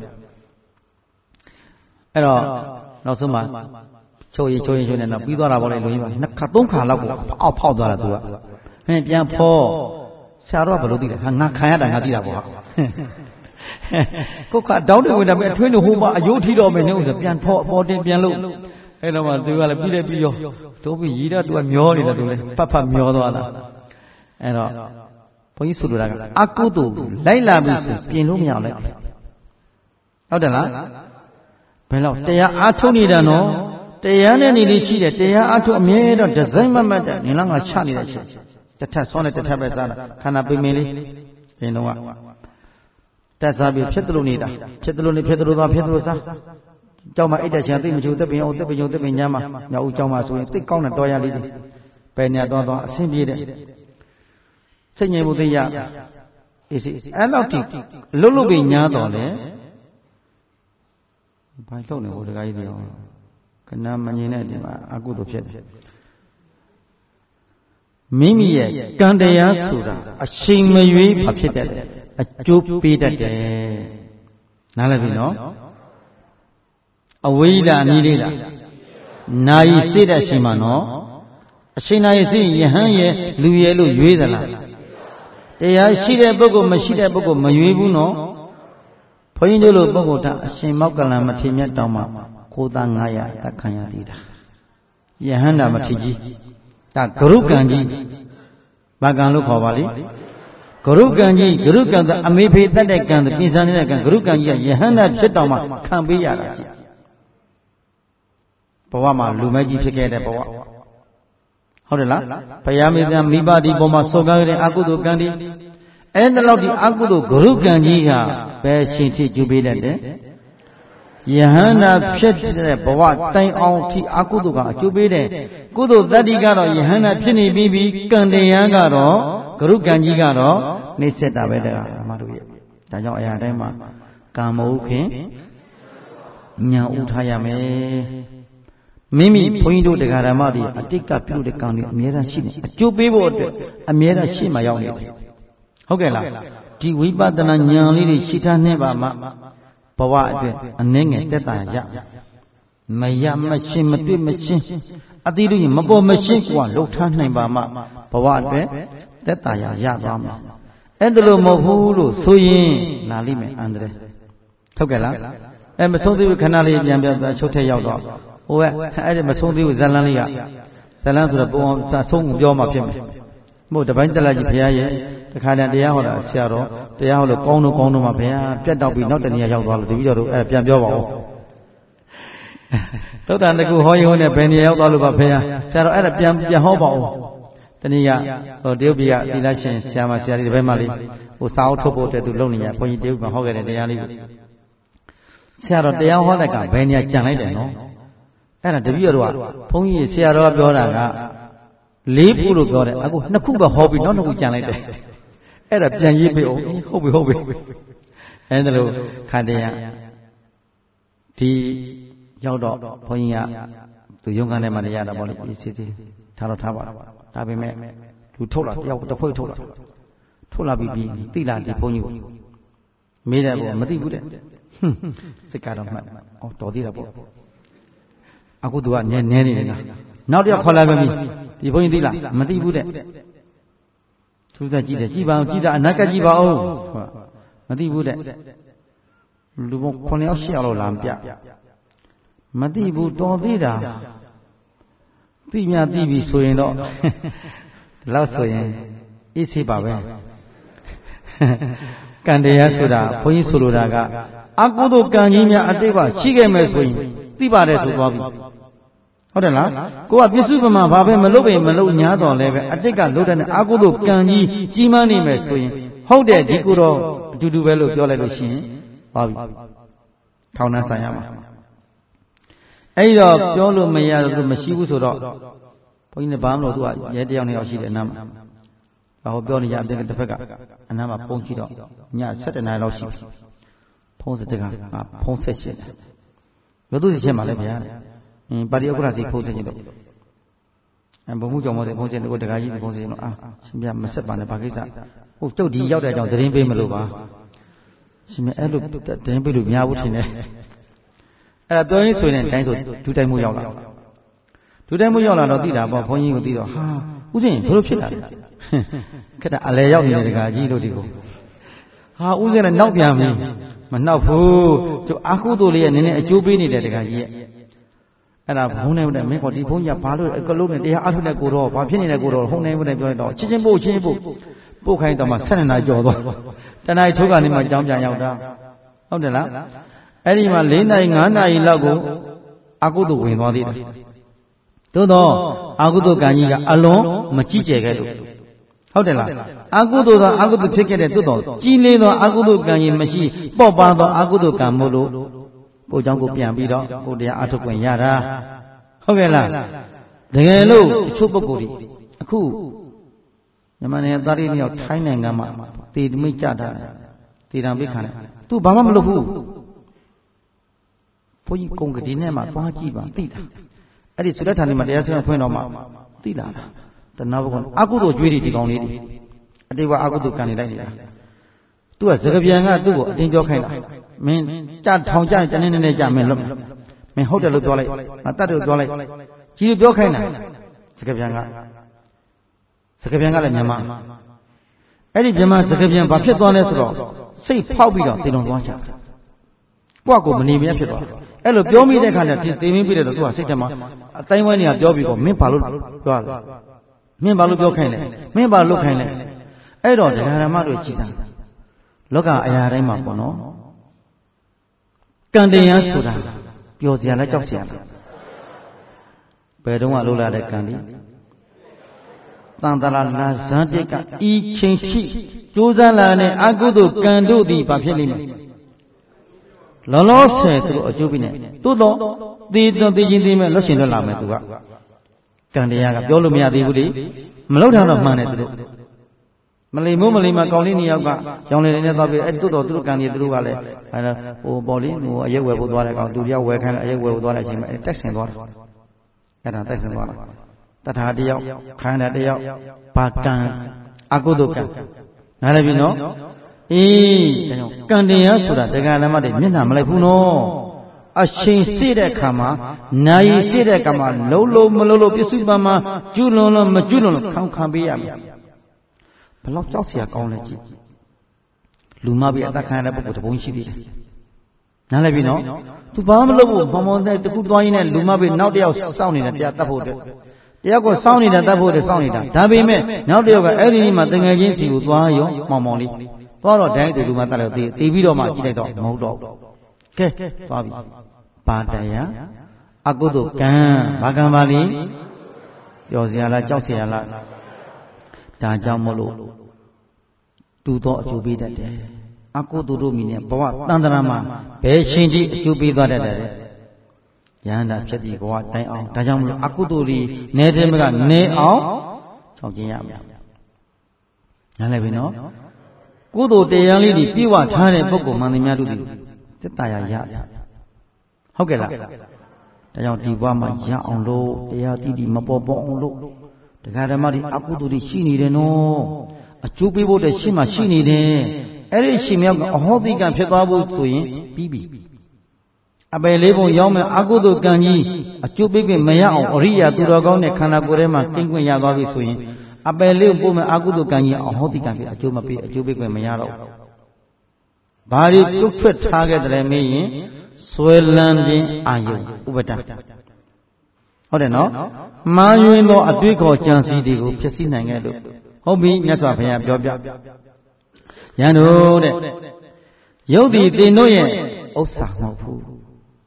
Cái đó nó số mà chơi này là biết đó là bao nhiêu rồi, nó khát tốn khá là cũng phao đó là tu à. Piang po, siapa baru tidak, ngak kaya dah ngak tidak boh. Kau kat daun ni, dah tuan ni huma ayu tidak menyu, piang po dia piang lu. Nama tu kalau pilih tu bi ida tu mio ni lah tu le, papa mio tu ada. ဘုန်းကြီးဆိုလိုတာကအကုသိုလ်လိုက်လာပြီဆိုပြင်လို့မရလိုက်ဟုတ်တယ်လားဘယ်တော့တရားအားထုတ်နေတာနော်တရားနဲ့နေလေးရှိတယ်တရားအားထုတ်အမြဲတော့ဒီဇိုင်းမမတ်တဲ့နင်လားငါချနေတဲ့အချက်တစ်ထပ်ဆောင်းနဲ့တစ်ထပ်ပဲစားတာခန္ဓာပိမင်းလေးဘယ်တော့ကတက်စားပြီးဖြစ်တယ်လို့နေတာဖြစ်တယ်လို့နေဖြစ်တယ်လို့သွားဖြစ်တယ်လို့စားကြောက်မှအိတ်တက်ချင်သိမချိုတက်ပင်အောင်တက်ပင်ုံတက်ပင်ညမ်းမှာမြောက်ဦးကြောက်မှဆိုရင်သိကောင်းတဲ့တော်ရလေးတွေပဲနေတော့အဆင်ပြေတဲ့စိတ်ငြိမ်မှုသိရအေးစီအဲ့လောက်ထိလွတ်လွတ်ပြီးညားတော်လေဘာလို့လဲဟိုတခါကြီးတွေအောင်ကနာမငြင်းတဲ့ဒီမှာအကုသိုလ်ဖြစ်တယ်မိမိရဲ့ကံတရားဆိုတာအချိန်မရွေးဘာဖြစ်တတ်တယ်အကျိုးပေးတတ်တယ်နားလည်ပြီနော်အဝိဒာအနည်းလေးလားနာယီစိတ်တဲ့ရှိမှနော်အချိန်နာယီစိယဟန်ရဲ့လူရဲ့လို့ရွေးသလားတရားရှိတဲ့ပုဂ္ဂိုလ်မရှိတဲ့ပုဂ္ဂိုလ်မရွေးဘူးနော်ဘုန်းကြီးတို့လိုပုဂ္ဂိုလ်တာအရှင်မောက္ကလံမထေမြတ်တောင်းမှကိုသား900တက်ခံရသေးတာယဟန္တာမထေကြီးဒါဂရုကံကြီးဘာကံလို့ခေါ်ပါလိဂရုကံကြီးဂရုကံကအမေဖေတတ်တဲ့ကံပြင်ဆင်နေတဲ့ကံဂရုကံကြီးကယဟန္တာဖြစ်တောင်းမှခံပေးရတာကြီးဘဝမှာလူမဲကြီးဖြစ်ခဲ့တဲ့ဘဝဟုတ်တယ်လားဘုရားမေတ္တာမိဘဒီပေါ်မှာစောကားတဲ့အကုသိုလ်ကံဒီအဲ့ဒါလောက်ဒီအကုသိုလ်ဂရုကံကြီးကဘယ်ရှင်ထိကျူပေးတတ်တယ်ယဟန္တာဖြစ်တဲ့ဘဝတိုင်အောင်ထိအကုသိုလ်ကအကျိုးပေးတယ်ကုသိုလ်တတ္တိကတော့ယဟန္တာဖြစ်နေပြီးကံတရားကတော့ဂရုကံကြီးကတော့နှိစ္စတာပဲတကားဓမ္မတို့ရဲ့ဒါကြောင့်အရာတိုင်းမှာကာမဥခင်ညာဥထားရမယ်မိမိဘုန်းကြီးတို့တရားဓမ္မတွေအတိတ်ကပြုတဲ့ကံတွေအများအားရှိနေအကျိုးပေးဖို့အတွက်အများအားရှိမှရောက်နေတယ်ဟုတ်ကဲ့လားဒီဝိပဿနာဉာဏ်လေးတွေရှိထားနေပါမှဘဝအတွက်အနည်းငယ်တက်တာရမရမရှင်းမတွေ့မရှင်းအတိတို့မပေါ်မရှင်းကွာလှုပ်ထားနိုင်ပါမှဘဝအတွက်တက်တာရသွားမှာအဲ့ဒါလို့မဟုတ်ဘူးလို့ဆိုရင်လာလိမ့်မယ်အန္တရာယ်ဟုတ်ကဲ့လားမဆုံးသေးဘူးခဏလေးပြန်ချုပ်ထက်ရောက်တော့ဟိုကအဲ့ဒီမဆုံးသေးဘူးဇလန်းလေးကဇလန်းဆိုတော့ပုံအောင်ဆုံးကိုပြောမှဖြစ်မယ်မဟုတ်တပိုင်းတက်လာကြီးဘုရားရဲ့တခါတည်းတရားဟောတာဆရာတော်တရားဟောလို့ကောင်းတော့မှဘုရားပြတ်တော့ပြီးနောက်တနေ့ရောက်သွားလို့တပည့်တော်တို့အဲ့ပြန်ပြောပါဦးသုတ္တန်တကူဟောရုံနဲ့ဘယ်နေရောက်သွားလို့ပါဘုရားဆရာတော်အဲ့ဒါပြန်ဟောပါဦးတနည်းကဟိုတရုတ်ပြည်ကသီလရှင်ဆရာမဆရာကြီးဒီဘက်မှလေးဟိုစာအုပ်ထုတ်ဖို့အတွက်သူလုပ်နေရဘုန်းကြီးတရုတ်မှာဟောခဲ့တဲ့တရားလေးကိုဆရာတော်တရားဟောတဲ့ကဘယ်နေရာကြံလိုက်တယ်နော်အဲ့ဒါတပည့်တော်ကဘုန်းကြီးဆရာတော်ကပြောတာက4ခုလို့ပြောတယ်အခု2ခုပဲဟောပြီးနောက်2ခုကြံလိုက်တယ်အဲ့ဒါပြန်ရေးပေးအောင်ဟုတ်ပြီအဲ့ဒါလို့ခန္ဓာရဒီရောက်တော့ဘုန်းကြီးကသူရုံးခန်းထဲမှာနေရတာပေါ့လေအေးစီထားတော့ထားပါဒါပေမဲ့သူထုတ်လာတယောက်တစ်ဖွဲ့ထုတ်လာပြီးတိလာဒီဘုန်းကြီးကိုမေးတယ်ပေါ့မသိဘူးတဲ့စိတ်ကတော့မှတ်တော်သေးတာပေါ့အခုသူကနဲနေနေတာနောက်တစ်ယောက်ခေါ်လာပြီဒီဘုန်းကြီးသိလားမသိဘူးတဲ့သူကကြည့်တယ်ကြည်ပါအောင်ကြည်တာအနာကကြည်ပါအောင်မသိဘူးတဲ့လူပေါင်း9ယောက်10ယောက်လောက်လာပြမသိဘူးတော်သေးတာသိမြသိပြီဆိုရင်တော့ဒီလောက်ဆိုရင်အေးဆေးပါပဲကံတရားဆိုတာဘုန်းကြီးဆိုလိုတာကအကုသိုလ်ကံကြီးများအတိတ်ကရှိခဲ့မယ်ဆိုရင်သိပါတယ်ဆိုသွားပြီဟုတ်တယ်လားကိုကပြစ္စုပ္ပန်မှာဘာပဲမလုပ်ပေမလုပ်ညာတော်လဲပဲအတိတ်ကလုပ်တဲ့အကုသိုလ်ကံကြီးကြီးမားနေမယ်ဆိုရင်ဟုတ်တယ်ဒီကိုတော့အတူတူပဲလို့ပြောလိုက်လို့ရှိရင်ပါပြီထောင်နှံဆိုင်ရမှာအဲ့တော့ပြောလို့မရလို့မရှိဘူးဆိုတော့ဘုန်းကြီးနဲ့ဘာမှမလို့သူကရဲတယောက်2ယောက်ရှိတယ်အနားမှာဟောပြောနေကြအပြင်တစ်ဖက်ကအနားမှာဖုန်းကြည့်တော့ည7:00 နာရီလောက်ရှိပြီဖုန်းစတက်ကဖုန်းဆက်ရှင်းတယ်ဘယ်သူစစ်ချက်မှလဲဗျာပါတိဥက္ကဋ္ဌစီဖုန်းဆက်ကြည့်တော့ဘုံမှုကြောင့်မဟုတ်ဖုန်းဆက်ကိုတခါကြီးဖုန်းဆက်တော့ရှင်ပြမဆက်ပါနဲ့ဘာကိစ္စဟုတ်ကျုပ်ဒီရောက်တဲ့အကြောင်းသတင်းပေးမလို့ပါရှင်မအဲ့လိုသတင်းပေးလို့မရဘူးထင်တယ်အဲ့ဒါပြောရင်းဆိုရင်တိုင်းဆိုဒူတိုင်းမှုရောက်လာတော့သိတာပေါ့ဘုန်းကြီးကိုသိတော့ဟာဥစဉ်ဘယ်လိုဖြစ်လာလဲခက်တာအလဲရောက်နေတဲ့တခါကြီးလို့ဒီကိုဟာဥစဉ်လည်းနောက်ပြန်ပြီမနောက်ဘူးကျအာဟုတို့လေးရဲ့နည်းနည်းအကျိုးပေးနေတဲ့တခါကြီးရဲ့အဲ့ဒါဘုန်းနေတယ်မင်းကဒီဘုန်းကြီးဘာလို့အကလုံးနဲ့တရားအထုနဲ့ကိုတော့ဘာဖြစ်နေတဲ့ကိုတော့ဟုံနေမနဲ့ပြောလိုက်တော့ချင်းပို့ပို့ခိုင်းတော့မှ12နာရီကျော်သွားတနာရီထိုးကနေမှကြောင်းပြန်ရောက်တာဟုတ်တယ်လားအဲ့ဒီမှာ4နာရီ5နာရီလောက်ကိုအကုသိုလ်ဝင်သွားသေးတယ်သို့တော့အကုသိုလ်ကံကြီးကအလွန်မကြည့်ကြဲခဲ့လို့ဟုတ်တယ်လားအကုသိုလ်သောအကုသိုလ်ဖြစ်ခဲ့တဲ့သို့တော့ကြီးလေးသောအကုသိုလ်ကံကြီးမရှိပေါ့ပါသောအကုသိုလ်ကံမို့လို့ကိုเจ้าကိုပြန်ပြီးတော့ကိုတရားအထုတ်ခွင့်ရတာဟုတ်ကဲ့လားတကယ်လို့တချို့ပုဂ္ဂိုလ်တွေအခုမြန်မာနိုင်ငံသားတွေနှစ်ယောက်ထိုင်းနိုင်ငံမှာတေတမိတ်ကြတာတေတံပိခံတယ်သူဘာမှမလုပ်ဘူးဘုန်းကြီးကုံကတိနဲ့မှသွားကြည့်ပါသိတာအဲ့ဒီဆိုတဲ့ဌာနမှာတရားစခန်းဖွင့်တော့မှသိလာတာတဏှာဘုံအကုသိုလ်ကြွေးတွေဒီကောင်လေးတွေအတိတ်ကအကုသိုလ်ကံနေလိုက်နေတာသူကစကပြန်ကသူ့ကိုအတင်းပြောခိုင်းတာမင်းကြထောင်ကြတနေ့နဲ့ကြမင်းလွတ်မင်းဟုတ်တယ်လို့ပြောလိုက်အတတ်တယ်လို့ပြောလိုက်ကြီးပြောခိုင်းတာစကပြန်ကလည်းမြန်မာအဲ့ဒီမြန်မာစကပြန်ဘာဖြစ်သွားလဲဆိုတော့စိတ်ဖောက်ပြီးတော့တေလွန်သွားချကိုယ့်ကိုမနေမရဖြစ်သွားအဲ့လိုပြောမိတဲ့ခါကျတေမင်းပြတဲ့တော့သူကစိတ်ထဲမှာအတိုင်းဝိုင်းနေကပြောပြီးတော့မင်းဘာလို့ပြောရလဲမင်းဘာလို့ပြောခိုင်းလဲမင်းဘာလို့ခိုင်းလဲအဲ့တော့ဒကာရမတို့ကြည်စားလောကအရာတိုင်းမှာပေါ့နော်ကံတရားဆိုတာပျော်စရာလားကြောက်စရာလားဘယ်တော့မှလှုပ်လာတဲ့ကံဒီတန်တရာလာဇန်တိကဤချိန်ရှိကြိုးစားလာတဲ့အကုသိုလ်ကံတို့သည်ဘာဖြစ်လိမ့်မယ်လောလောဆယ်သူအကျိုးပေးနေသို့တော့သေချင်းသေးမဲ့လွတ်ရှင်လွတ်လာမယ်သူကကံတရားကပြောလို့မရသေးဘူးလေမလှုပ်တာတော့မှန်တယ်သူတို့မလိမ့်မို့မလိမ့်မကောင်းလေးနှစ်ယောက်ကရောင်နေနေသွားပြီအဲ့တိုးတော့သူတို့ကံကြီးသူတို့ကလည်းအဲ့ဟိုပေါ်လေးဟိုအရက်ဝယ်ဖို့သွားတဲ့ကောင်သူတယောက်ဝယ်ခိုင်းအရက်ဝယ်ဖို့သွားတဲ့အချိန်မှာတက်ဆင်သွားတယ်အဲ့ဒါတက်ဆင်သွားတာတထာတယောက်ခိုင်းတာတယောက်ဘာကံအကုသိုလ်ကံနားလည်ပြီနော်အေးဒါကြောင့်ကံတရားဆိုတာတရားဓမ္မတွေမျက်နှာမလိုက်ဘူးနော်အချိန်စေ့တဲ့ခါမှာနာယီစေ့တဲ့ခါမှာလုံးလုံးမလုံးလို့ပြစ္စုပန်မှာကျွလွန်လို့မကျွလွန်လို့ခံပေးရမယ်ဘယ်လောက်ကြောက်စရာကောင်းလဲကြည့်လူမပြီးအသက်ခံရတဲ့ပုဂ္ဂိုလ်တပုံရှိသေးတယ်နားလည်ပြီနော်သူဘာမှမလုပ်ဘူးမောင်တဲ့တခုသွားရင်းနဲ့လူမပြီးနောက်တစ်ယောက်စောင့်နေတာတရားတတ်ဖို့အတွက်တရားကိုစောင့်နေတာတတ်ဖို့အတွက်စောင့်နေတာဒါပေမဲ့နောက်တစ်ယောက်ကအဲ့ဒီနေ့မှတငယ်ချင်းစီကိုသွားရောမောင်လေးသွားတော့ဒိုင်းတူလူမတတ်လို့တေးပြီးတော့မှကြည့်လိုက်တော့မဟုတ်တော့ကဲသွားပြီပါတရားအကုသိုလ်ကံဘာကံပါလိပျော်စရာလားကြောက်စရာလားဒါကြောင့်မလို့တူသောအကျိုးပေးတတ်တယ်အကုသိုလ်တို့မိနဲ့ဘဝတန်တရာမှာဘယ်ရှင်ကြီးအကျိုးပေးသွားတတ်တယ်ယန္တာဖြစ်ဒီဘဝတိုင်အောင်ဒါကြောင့်မလို့အကုသိုလ်တွေနေတယ်မကနေအောင်ဆောင်ကျင်ရမယ်နားလည်ပြီနော်ကုသိုလ်တရားလေးတွေပြည့်ဝထားတဲ့ပုဂ္ဂိုလ်မှန်သမျှတို့ဒီသက်သာရဟုတ်ကဲ့လားဒါကြောင့်ဒီဘဝမှာရအောင်လို့တရားတိမပေါ်ပေါ်အောင်လို့တရားဓမ္မတွေအကုသိုလ်တွေရှိနေတယ်နော်အကျိုးပေးဖို့တည်းရှိမှရှိနေတယ်အဲ့ဒီရှင်မြောက်ကအဟောတိကံဖြစ်သွားဖို့ဆိုရင်ပြီးပြီအပယ်လေးပုံရောက်မယ်အကုသိုလ်ကံကြီးအကျိုးပေးခွင့်မရအောင်အရိယာသူတော်ကောင်းတဲ့ခန္ဓာကိုယ်ထဲမှာကင်းခွင့်ရသွားပြီဆိုရင်အပယ်လေးပုံမယ်အကုသိုလ်ကံကြီးအဟောတိကံဖြစ်အကျိုးမပေးအကျိုးပေးခွင့်မရတော့ဘာတွေတွတ်ထွက်ထားခဲ့တယ်မေးရင်ဆွဲလန်းခြင်းအာယုဥပဒဟုတ်တယ်နော်မှားယွင်းသောအတွေ့ခေါ်ကြံစည်တွေကိုဖြစ်စည်းနိုင်ခဲ့လို့ဟုတ်ပြီမြတ်စွာဘုရားပြောပြယန္တို့တဲ့ရုပ်ဒီသင်တို့ရဲ့ဥစ္စာမဟုတ်ဘူး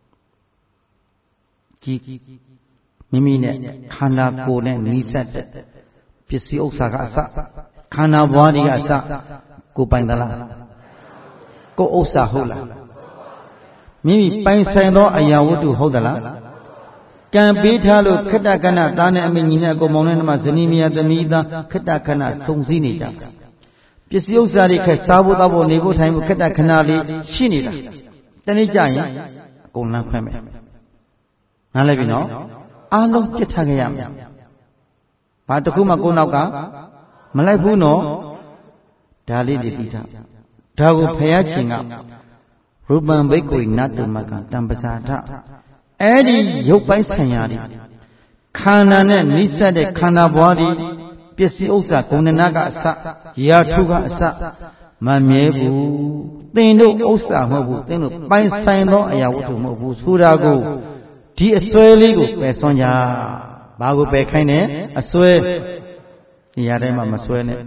ကြီးမိမိနဲ့ခန္ဓာကိုယ်နဲ့နီးစပ်တဲ့ပစ္စည်းဥစ္စာကအစခန္ဓာဘွားတွေကအစကိုပိုင်သလားကိုဥစ္စာဟုတ်လားမိမိပိုင်ဆိုင်သောအရာဝတ္ထုဟုတ်သလားကံပေးထားလို့ခတ္တခဏသားနဲ့အမိညီနဲ့အကုန်မောင်နဲ့နှမဇနီးမယားသမီးသားခတ္တခဏစုံစည်းနေကြပစ္စည်းဥစ္စာတွေခက်စားဖို့တောက်ဖို့နေဖို့ထိုင်ဖို့ခတ္တခဏလေးရှိနေတာတနေ့ကျရင်အကုန်လမ်းခွဲမယ်နားလည်ပြီနော်အားလုံးပြစ်ထားခဲ့ရမယ်ဘာတစ်ခုမှကိုယ်နောက်ကမလိုက်ဘူးနော်ဒါလေးတွေသိထားဒါကိုဖယားရှင်ကရူပံဘိက္ခုနတ္တမကတံပဇာထအဲ့ဒီရုပ်ပိုင်းဆိုင်ရာတွေခန္ဓာနဲ့နိစ္စတဲ့ခန္ဓာဘွားတွေပစ္စည်းဥစ္စာဂုဏ်နာကအစရာထုကအစမမြဲဘူးသင်တို့ဥစ္စာမဟုတ်ဘူးသင်တို့ပိုင်ဆိုင်သောအရာဝတ္ထုမဟုတ်ဘူးဆိုတာကိုဒီအစွဲလေးကိုပယ်ဆွမ်းကြဘာကိုပယ်ခိုင်းတယ်အစွဲနေရာတိုင်းမှာမစွဲနဲ့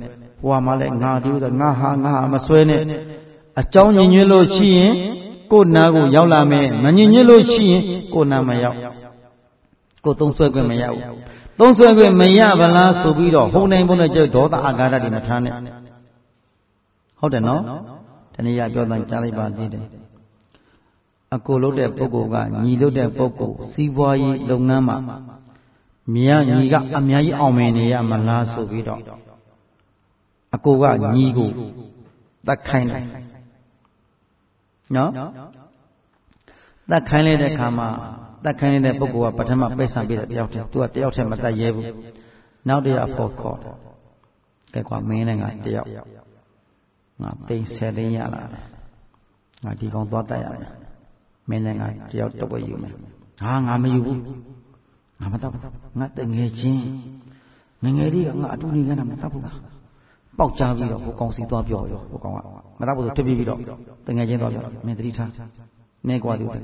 ဟိုမှာလည်းငါဒီဥငါဟာမဆွဲနဲ့အကြောင်းညင်ညွတ်လို့ရှိရင်ကိုယ်နာကိုရောက်လာမယ်မညင်ညွတ်လို့ရှိရင်ကိုယ်နာမရောက်ကိုယ်သုံးဆွဲခွင့်မရဘူးသုံးဆွဲခွင့်မရဗလားဆိုပြီးတော့ဟုန်နိုင်ပုံနဲ့ကျဒေါသအာဃာတတွေမထားနဲ့ဟုတ်တယ်နော်တနည်းအားပြောတိုင်းကြားလိုက်ပါသေးတယ်အကိုလုပ်တဲ့ပုဂ္ဂိုလ်ကညီလုပ်တဲ့ပုဂ္ဂိုလ်စီးပွားရေးလုပ်ငန်းမှာမြတ်ညီကအများကြီးအောင်မြင်နေရမလားဆိုပြီးတော့အကိုကညီကိုတတ်ခိုင်းတယ်နော်တတ်ခိုင်းလိုက်တဲ့အခါမှာတတ်ခိုင်းတဲ့ပုဂ္ဂိုလ်ကပထမပိတ်ဆံပေးတဲ့တယောက်တည်းသူကတယောက်တည်းမတတ်ရဲဘူးနောက်တယောက်ဖို့ခေါ်တယ်ကဲကွာမင်းနဲ့ငါတယောက်ငါသိန်း10သိန်းရလာတယ်ငါဒီကောင်သွားတတ်ရတယ်မင်းနဲ့ငါတယောက်တော့ပဲယူမယ်ငါမယူဘူးငါမတတ်ဘူးငါတငယ်ချင်းငငယ်လေးကငါအတူနေကြတာမတတ်ဘူးပေါက်ကြပြီးတော့ဟိုကောင်စီသွားပြောဟိုကောင်ကမတတ်ဘူးဆိုထွက်ပြီးတော့တငယ်ချင်းသွားပြောမင်းသတိထားနေကွာသူ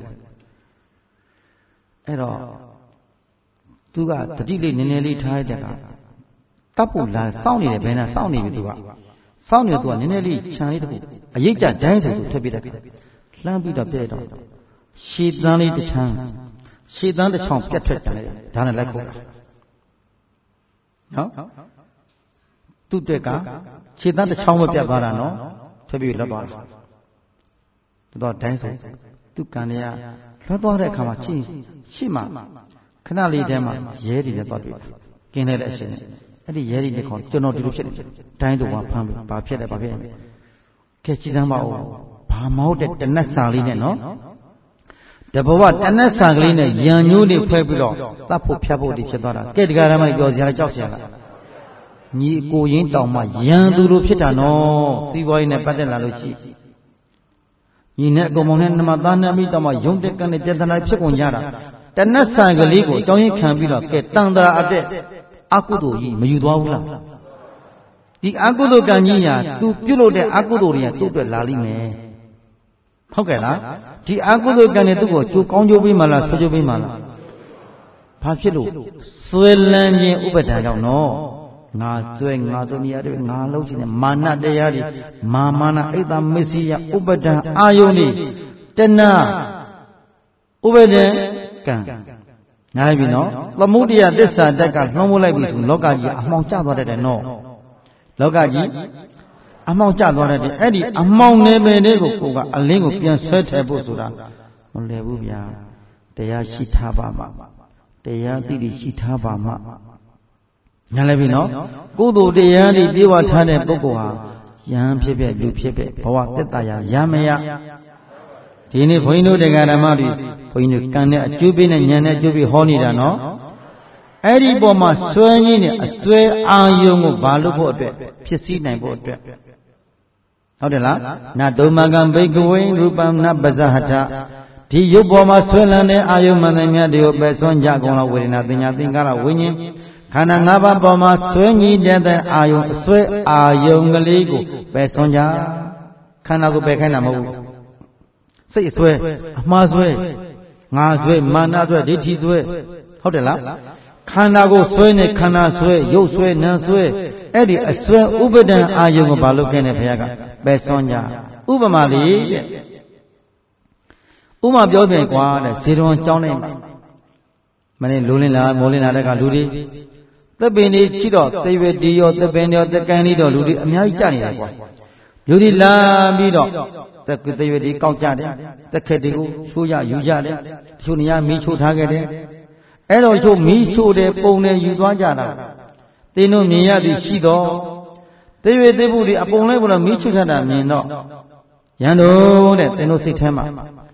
အဲ့တော့သူကတတိလေးနည်းနည်းလေးထားရတဲ့ကတပ်ဖို့လာစောင့်နေတယ်ဘယ်နဲ့စောင့်နေပြီသူကစောင့်နေသူကနည်းနည်းလေးခြံလေးတခုအရိပ်ကြဒိုင်းဆိုသူထွက်ပြတယ်လှမ်းပြီးတော့ပြည့်တော့ရှည်တန်းလေးတစ်ချမ်းရှည်တန်းတစ်ချောင်းပြတ်ထွက်ကြတယ်ဒါနဲ့လိုက်ခုတ်တာနော်သူ့အတွက်ကရှည်တန်းတစ်ချောင်းမပြတ်သွားတာနော်ထွက်ပြီးလွတ်သွားတာတော့ဒိုင်းဆိုသူကန်ရလွတ်သွားတဲ့အခါမှာရှိမှခဏလေးတည်းမှာရဲတွေလည်းသွားတွေ့တယ်ကင်းတဲ့အရှင်နဲ့အဲ့ဒီရဲတွေနဲ့ခေါ်ကျွန်တော်ဒီလိုဖြစ်နေဒိုင်းတော့ဖမ်းပြီးဘာဖြစ်လဲကဲကြည်စမ်းပါဦးဘာမဟုတ်တဲ့တနတ်စာလေးနဲ့နော်တဘဝတနတ်စာကလေးနဲ့ရံညိုးလေးဖွဲ့ပြီးတော့တတ်ဖို့ဖြတ်ဖို့ဒီဖြစ်သွားတာကဲဒီကရမ်းမပြောစရာကြောက်စရာလားညီကိုရင်းတောင်မှရံသူလိုဖြစ်တာနော်စီးပွားရေးနဲ့ပတ်သက်လာလို့ရှိညီနဲ့အကောင်မောင်နဲ့နမသားနဲ့မိတောင်မှယုံတက်ကနေပြဿနာဖြစ်ကုန်ကြတာတနတ်စာကလေးကိုအကြောင်းရင်းခံပြီးတော့ကဲတန်တရာအတက်အကုသိုလ်ကြီးမယူသွားဘူးလားဒီအကုသိုလ်ကံကြီးညာသူပြုတ်လို့တဲ့အကုသိုလ်တွေကသူ့အတွက်လာလိမ့်မယ်ဟုတ်ကဲ့လားဒီအကုသိုလ်ကံတွေသူ့ကိုကြိုးကောင်းကြိုးပေးမှလားဆွကြိုးပေးမှလားဘာဖြစ်လို့ဆွဲလန်းခြင်းဥပဒံကြောင့်နော်ငါဆွဲနေရတယ်ငါလုံးချင်တယ်မာနတရားတွေမာနအိတ်တမစ္စယဥပဒံအာယုန်တွေတဏဥပဒံကံနားပြီနော်သမုဒိယသစ္စာတက်ကနှောင်းမိုးလိုက်ပြီဆိုလောကကြီးအမှောင်ကျသွားတတ်တယ်နော်လောကကြီးအမှောင်ကျသွားတတ်တယ်အဲ့ဒီအမှောင်နယ်ပယ်တွေကိုကိုကအလင်းကိုပြန်ဆွဲထည့်ဖို့ဆိုတာမလွယ်ဘူးဗျာတရားရှိထားပါမှတရားသိသိရှိထားပါမှညာလည်းပြီနော်ကုသိုလ်တရားတွေပြေဝထားတဲ့ပုဂ္ဂိုလ်ဟာယဟန်ဖြစ်ဖြစ်လူဖြစ်ဖြစ်ဘဝတက်တာရမရဒီနေ့ဘုန်းကြီးတို့တရားဓမ္မတွေဘုန်းကြီးတို့ကံနဲ့အကျိုးပေးနဲ့ဉာဏ်နဲ့အကျိုးပေးဟောနေတာနော်အဲ့ဒီပေါ်မှာစွဲရင်းနဲ့အစွဲအာယုံကိုဘာလို့ဖို့အတွက်ဖြစ်စည်းနိုင်ဖို့အတွက်ဟုတ်တယ်လားနတုမကံဘိကဝေရူပံနပဇဟထဒီရုပ်ပေါ်မှာဆွဲလန်းတဲ့အာယုံမှန်တယ်မြတ်တွေကိုပယ်ဆွမ်းကြကုန်လို့ဝေဒနာသင်ညာသင်္ကာရဝိညာဉ်ခန္ဓာ၅ပါးပေါ်မှာဆွဲညီတဲ့အာယုံအစွဲအာယုံကလေးကိုပယ်ဆွမ်းကြခန္ဓာကိုပယ်ခိုင်းတာမဟုတ်ဘူးစိတ်အစွဲအမှားစွဲငါစွဲမာနစွဲဒိဋ္ဌိစွဲဟုတ်တယ်လားခန္ဓာကိုစွဲနေခန္ဓာစွဲရုပ်စွဲနာမ်စွဲအဲ့ဒီအစွဲဥပဒံအာယုံကိုဘာလို့ခင်းနေဘုရားကပယ်ဆွမ်းကြဥပမာလေးတဲ့ဥပမာပြောပြန်ကွာတဲ့ဇေတဝန်ကျောင်းနေမှာမနေ့လိုလင်းလာမိုးလင်းလာတဲ့ကလူတွေသက်ပင်တွေချိတော့သေဝတီရောသက်ပင်ရောသက်ကန်လေးတော့လူတွေအများကြီးကြနေတာကွာလူတွေလာပြီးတော့သေဝတီကောက်ကြတယ်သက်ခက်တွေကိုချိုးရယူကြတယ်တချို့နေရာမီးချိုးထားခဲ့တယ်အဲ့တော့ချို့မီးချိုးတယ်ပုံတယ်ယူသွားကြတာသင်တို့မြင်ရသည်ရှိတော့သေဝသေဖို့တွေအပုံလိုက်ဘုရားမီးချိုးထားတာမြင်တော့ရန်တို့တဲ့သင်တို့စိတ်ထဲမှာ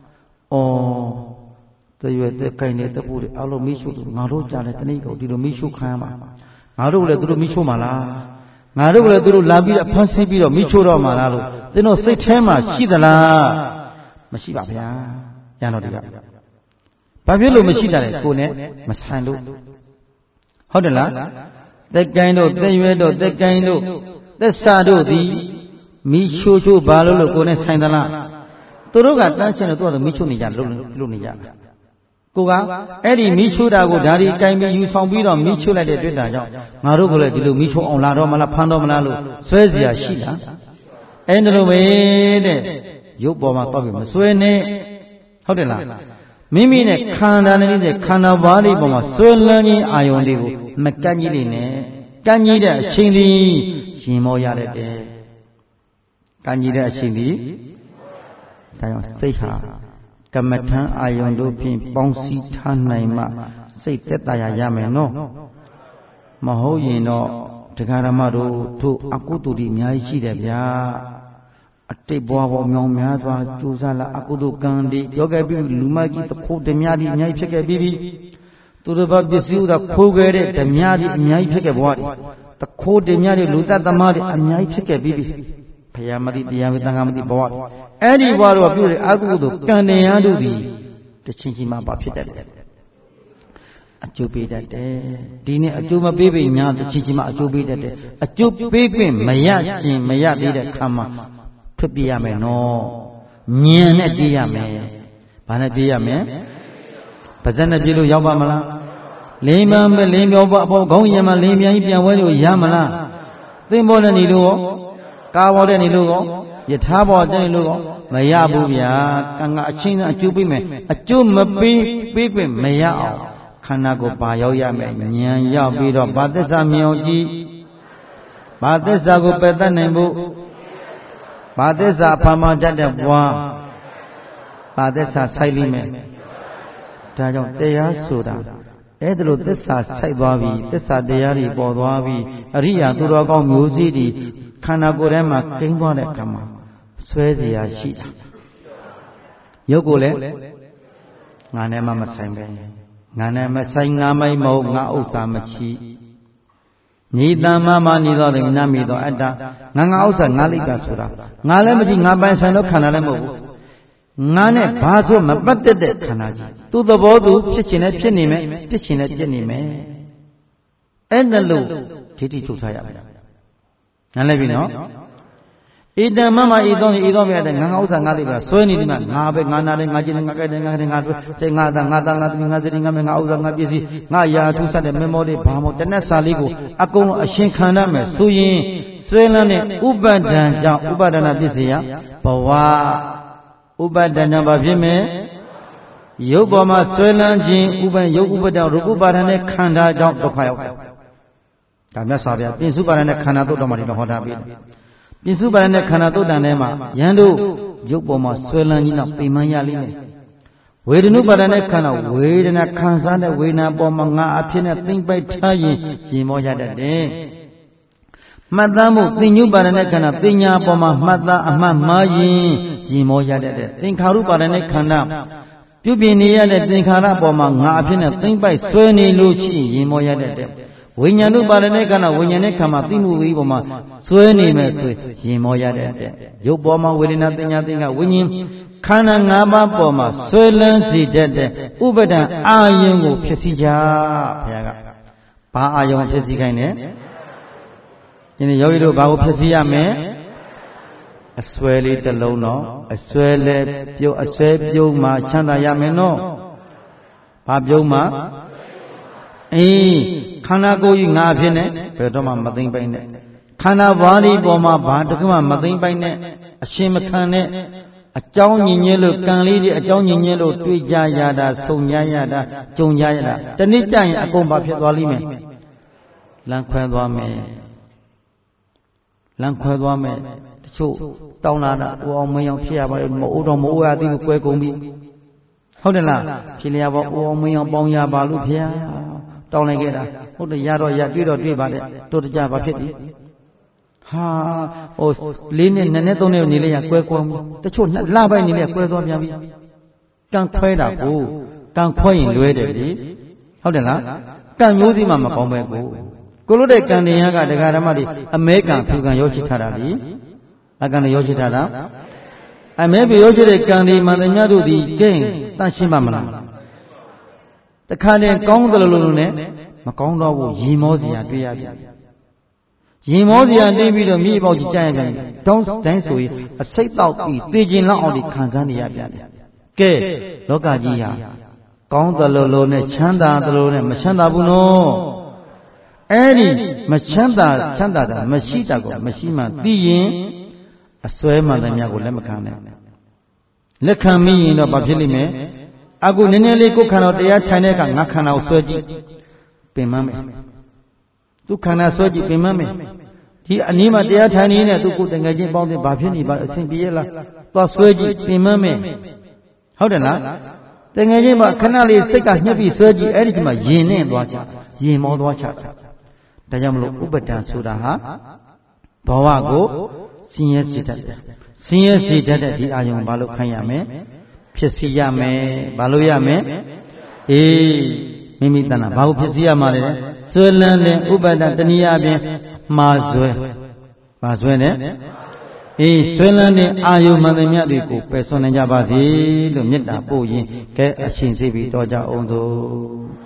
သေရွယ်သက်ကိုင်းနေတဲ့ဖို့တွေအလုံးမီးရှို့ငါတို့ကြားတယ်တနေ့ကိုဒီလိုမီးရှို့ခံရမှာငါတို့လည်းသူတို့မီးရှို့မှာလားငါတို့လည်းသူတို့လာပြီးဖမ်းဆီးပြီးတော့မီးရှို့တော့မှာလားလို့သင်တို့စိတ်ထဲမှာရှိသလားမရှိပါဗျာရန်တော်တွေကဘာဖြစ်လို့မရှိတာလဲကိုယ်နဲ့မဆန်လို့ဟုတ်တယ်လားသက်ကိုင်းတို့သက်ရွယ်တို့သက်ကိုင်းတို့သက်ဆာတို့သည်မီးရှို့ဘာလို့ကိုယ်နဲ့ဆိုင်သလားသူတို့ကတန်းချင်လို့သူတို့မီးရှို့နေကြလို့နေကြကိုကအဲ့ဒီမိချိုးတာကိုဓာရီကိုင်ပြီးယူဆောင်ပြီးတော့မိချိုးလိုက်တဲ့တွေ့တာကြောင့်ငါတို့ကလည်းဒီလိုမိချိုးအောင်လာတော့မလားဖမ်းတော့မလားလို့ဆွဲเสียရှိလားအဲ့ဒါလိုပဲတဲ့ရုပ်ပေါ်မှာတော့ပြီးမဆွဲနဲ့ဟုတ်တယ်လားမိမိနဲ့ခန္ဓာနဲ့ခန္ဓာဘားလေးပေါ်မှာဆွဲလန်းခြင်းအာယုန်တွေကိုမကန့်ကြီးနေနဲ့ကန့်ကြီးတဲ့အချိန်ဒီရင်မောရတဲ့တဲ့ကန့်ကြီးတဲ့အချိန်ဒီဒါကြောင့်စိတ်ဟာကမ္မထံအာယုန်တို့ဖြင့်ပေါင်းစည်းထားနိုင်မှစိတ်သက်သာရမယ်နော်မဟုတ်ရင်တော့တရားဓမ္မတို့တို့အကုသိုလ်တွေအများကြီးရှိတယ်ဗျာအတိတ်ဘဝပေါ်မြောင်များစွာကြိုးစားလာအကုသိုလ်ကံတွေပြောခဲ့ပြီးလူမကြီးတခိုးဓမြတွေအများကြီးဖြစ်ခဲ့ပြီးသူတို့ဘာပစ္စည်းဥသာခိုးခဲ့တဲ့ဓမြတွေအများကြီးဖြစ်ခဲ့ဘဝတွေတခိုးဓမြတွေလူတတ်သမားတွေအများကြီးဖြစ်ခဲ့ပြီးဘုရားမသိတရားမသိသံဃာမသိဘဝအဲ့ဒီဘဝတော့ပြုတဲ့အကုသိုလ်ကံတရားတို့သည်တချင်းချင်းမှပါဖြစ်တတ်တယ်အကျိုးပေးတတ်တယ်ဒီနေ့အကျိုးမပေးပေညာတချင်းချင်းမှအကျိုးပေးတတ်တယ်အကျိုးပေးခွင့်မရခြင်းမရသေးတဲ့ခါမှာထွက်ပြေးရမယ်နော်ညင်နဲ့ပြေးရမယ်ဘာနဲ့ပြေးရမယ်ပါဇက်နဲ့ပြေးလို့ရောက်ပါမလားလင်းမမလင်းပြောပါအပေါ်ခေါင်းရံမှာလင်းပြန်ပြန်ဝဲလို့ရမလားသင်္ဘောနဲ့နေလို့ရောကားပေါ်တဲ့နေလို့ရောယထာပေါ်တဲ့နေလို့ရောမရဘူးဗျာကံကအချင်းအကျိုးပေးမယ်အကျိုးမပေးခွင့်မရအောင်ခန္ဓာကိုယ်ပါရောက်ရမယ်ဉာဏ်ရောက်ပြီးတော့ဘာသစ္စာမြင်အောင်ကြည့်ဘာသစ္စာကိုပယ်တတ်နိုင်ဖို့ဘာသစ္စာဖာမတတ်တဲ့ဘွားဘာသစ္စာဆိုင်လိမ့်မယ်ဒါကြောင့်တရားဆိုတာအဲ့ဒါလိုသစ္စာဆိုင်သွားပြီသစ္စာတရားတွေပေါ်သွားပြီအရိယာသူတော်ကောင်းမျိုးစည်းတွေခန္ဓာကိုယ်ထဲမှာကိန်းသွားတဲ့အခါမှာဆွဲเสียရှိတာရုပ်ကိုလည်းငါနဲ့မှမဆိုင်ပဲငါနဲ့မဆိုင်ငါမိုက်မဟုတ်ငါဥစ္စာမချီညီတမမနေတော့တယ်နတ်မိတော့အတ္တငါဥစ္စာငါလိပ်ပါဆိုတာငါလည်းမကြည့်ငါပိုင်ဆိုင်တော့ခန္ဓာလည်းမဟုတ်ဘူးငါနဲ့ဘာဆိုမပတ်သက်တဲ့ခန္ဓာကြီးသူ့သဘောသူဖြစ်ခြင်းနဲ့ဖြစ်နေမယ်ဖြစ်ခြင်းနဲ့ဖြစ်နေမယ်အဲ့ဒါလို့ဒိဋ္ဌိထုတ်ထားရမယ်နားလည်ပြီနော်ဣတံမမဤသောမြတ်တဲ့ငါဥစ္စာငါလိပ်ပါဆွဲနေဒီမှာငါပဲငါနာတယ်ငါကျင်ငါကြိုက်တယ်ငါတယ်ငါတွေ့စိတ်ငါသားငါသားငါသမီးငါစတိငါမငါဥစ္စာငါပစ္စည်းငါယာထုစတဲ့မေမောလေးဘာမို့တနက်စာလေးကိုအကုန်လုံးအရှင်ခံရမယ်ဆိုရင်ဆွဲလန်းတဲ့ဥပဒံကြောင့်ဥပဒနာပစ္စည်းဘဝဥပဒနာဘာဖြစ်မယ်ရုပ်ပေါ်မှာဆွဲလန်းခြင်းရုပ်ဥပဒရူပပါဒနဲ့ခန္ဓာကြောင့်ဒုက္ခရောက်တယ်ဒါမြတ်စွာဘုရားပြင်စုပါဒနဲ့ခန္ဓာတုတ်တော်မှာဒီလိုဟောတာပြီးပြင်စုပါဒနဲ့ခန္ဓာတုတ်တန်ထဲမှာယန္တုရုပ်ပေါ်မှာဆွဲလန်းခြင်းတော့ပိမှန်ရလိမ့်မယ်ဝေဒနုပါဒနဲ့ခန္ဓာဝေဒနာခံစားတဲ့ဝေဒနာပေါ်မှာငါအဖြစ်နဲ့သိမ့်ပိုက်ထားရင်ရင်မောရတတ်တယ်မှတ်သားမှုသင်ညုပါဒနဲ့ခန္ဓာသင်ညာပေါ်မှာမှတ်သားအမှတ်မှားရင်ရင်မောရတတ်တယ်သင်္ခါရုပါဒနဲ့ခန္ဓာပြုပြင်နေရတဲ့သင်္ခါရပေါ်မှာငါအဖြစ်နဲ့သိမ့်ပိုက်ဆွဲနေလို့ရှိရင်ရင်မောရတတ်တယ်ဝိညာဏုပါဒနဲ့ခန္ဓာဝိညာဉ်နဲ့ခန္ဓာသိမှုဝိပေါ်မှာဆွဲနေမယ်ဆိုရင်မောရတဲ့ရုပ်ပေါ်မှာဝေဒနာသင်ညာသင်္ကဝိညာဉ်ခန္ဓာ၅ပါးပေါ်မှာဆွဲလန်းစေတတ်တဲ့ဥပဒံအာယုံကိုဖြစ်စီကြဘုရားကဘာအာယုံဖြစ်စီခိုင်းလဲဒီနေ့ယောဂီတို့ဘာကိုဖြစ်စီရမလဲအစွဲလေးတစ်လုံးတော့အစွဲလဲပြုတ်အစွဲပြုတ်မှချမ်းသာရမယ်နော်ဘာပြုတ်မှခန္ဓာကိုယ်ကြီးငါဖြစ်နေဘယ်တော့မှမသိမ့်ပိုင်နဲ့ခန္ဓာဘားလေးပေါ်မှာဘာတခုမှမသိမ့်ပိုင်နဲ့အရှင်မခံနဲ့အကြောင်းညင်ညင်းလို့ကံလေးတွေအကြောင်းညင်ညင်းလို့တွေ့ကြရတာဆုံကြရတာကြုံကြရတာတနည်းကြရင်အကုန်ဘာဖြစ်သွားလိမ့်မယ်လမ်းခွဲသွားမယ်လမ်းခွဲသွားမယ်တချို့တောင်းလာတာဦးအောင်မင်းအောင်ဖြစ်ရပါလေမအိုးတော့မအိုးရသေးဘူးကွဲကုန်ပြီဟုတ်တယ်လားဖြစ်လျာပေါ့ဦးအောင်မင်းအောင်ပေါင်းရပါလို့ဖေတောင်းလိုက်ခဲ့တာဟုတ်တယ်ရတော့ရတွေ့တော့တွေ့ပါတဲ့တို့တကြဘာဖြစ်ဒီဟာဟို၄နှစ်2နှစ်3နှစ်နေလေရကွဲကွဲတချို့လပိုင်းနေလေကွဲသွားပြန်ပြီကံခွဲတာကိုကံခွဲရင်လွဲတယ်လေဟုတ်တယ်လားကံမျိုးစီမှမကောင်းပဲကိုလို့တဲ့ကံတရားကတရားဓမ္မတွေအမဲကံဖြူကံရောရှိထားတာလေအကံတွေရောရှိထားတာအမဲပြရောရှိတဲ့ကံတွေမှန်တယ်များတို့ဒီကဲတန့်ရှင်းပါမလားတခါတည်းကောင်းတယ်လို့နဲ့မကောင်းတော့ဘူးရင်မောစရာတွေ့ရပြန်ရင်မောစရာတွေ့ပြီးတော့မြေပေါက်ကြီးကြားရပြန်တောင်းတိုင်းဆိုရင်အစိတ်တောက်ပြီးသေခြင်းလောက်အောင်ဒီခံစားနေရပြန်တယ်ကဲလောကကြီးဟာကောင်းသလိုလိုနဲ့ချမ်းသာသလိုနဲ့မချမ်းသာဘူးနော်အဲ့ဒီမချမ်းသာတာမရှိတာကိုမရှိမှသိရင်အစွဲမှန်တဲ့မြတ်ကိုလက်မခံနဲ့လက်ခံမိရင်တော့ဘာဖြစ်လိမ့်မယ်အခုနည်းနည်းလေးကိုယ်ခန္ဓာတရားထိုင်တဲ့အခါငါခန္ဓာကိုဆွဲကြည့်ပင်မမယ်သူခန္ဓာဆွဲကြည့်ပင်မမယ်ဒီအနည်းမှတရားထိုင်နေနဲ့သူကိုယ်တငယ်ချင်းပေါင်းတဲ့ဘာဖြစ်နေပါအဆင်ပြေလားသွားဆွဲကြည့်ပင်မမယ်ဟုတ်တယ်လားတငယ်ချင်းမှာခဏလေးစိတ်ကညှပ်ပြီးဆွဲကြည့်အဲ့ဒီမှာယင်နဲ့သွားချယင်မောသွားချဒါကြောင့်မလို့ဥပဒံဆိုတာဟာဘဝကိုဆင်းရဲစေတတ်တယ်ဆင်းရဲစေတတ်တဲ့ဒီအာယုံဘာလို့ခံရမလဲဖြစ်စီရမယ်ဘာလို့ရမလဲအေးမိမိတဏ္ဍဘာကိုဖြစ်စီရမှာလဲဆွဲလန်းတဲ့ဥပဒံတဏှာအပြင်မှားဆွဲမှားဆွဲနဲ့အေးဆွဲလန်းတဲ့အာယုမှန်သမျှတွေကိုပယ်စွန့်နိုင်ကြပါစေလို့မေတ္တာပို့ရင်ကဲအရှင်စေပြီးတော့ကြအောင်စို့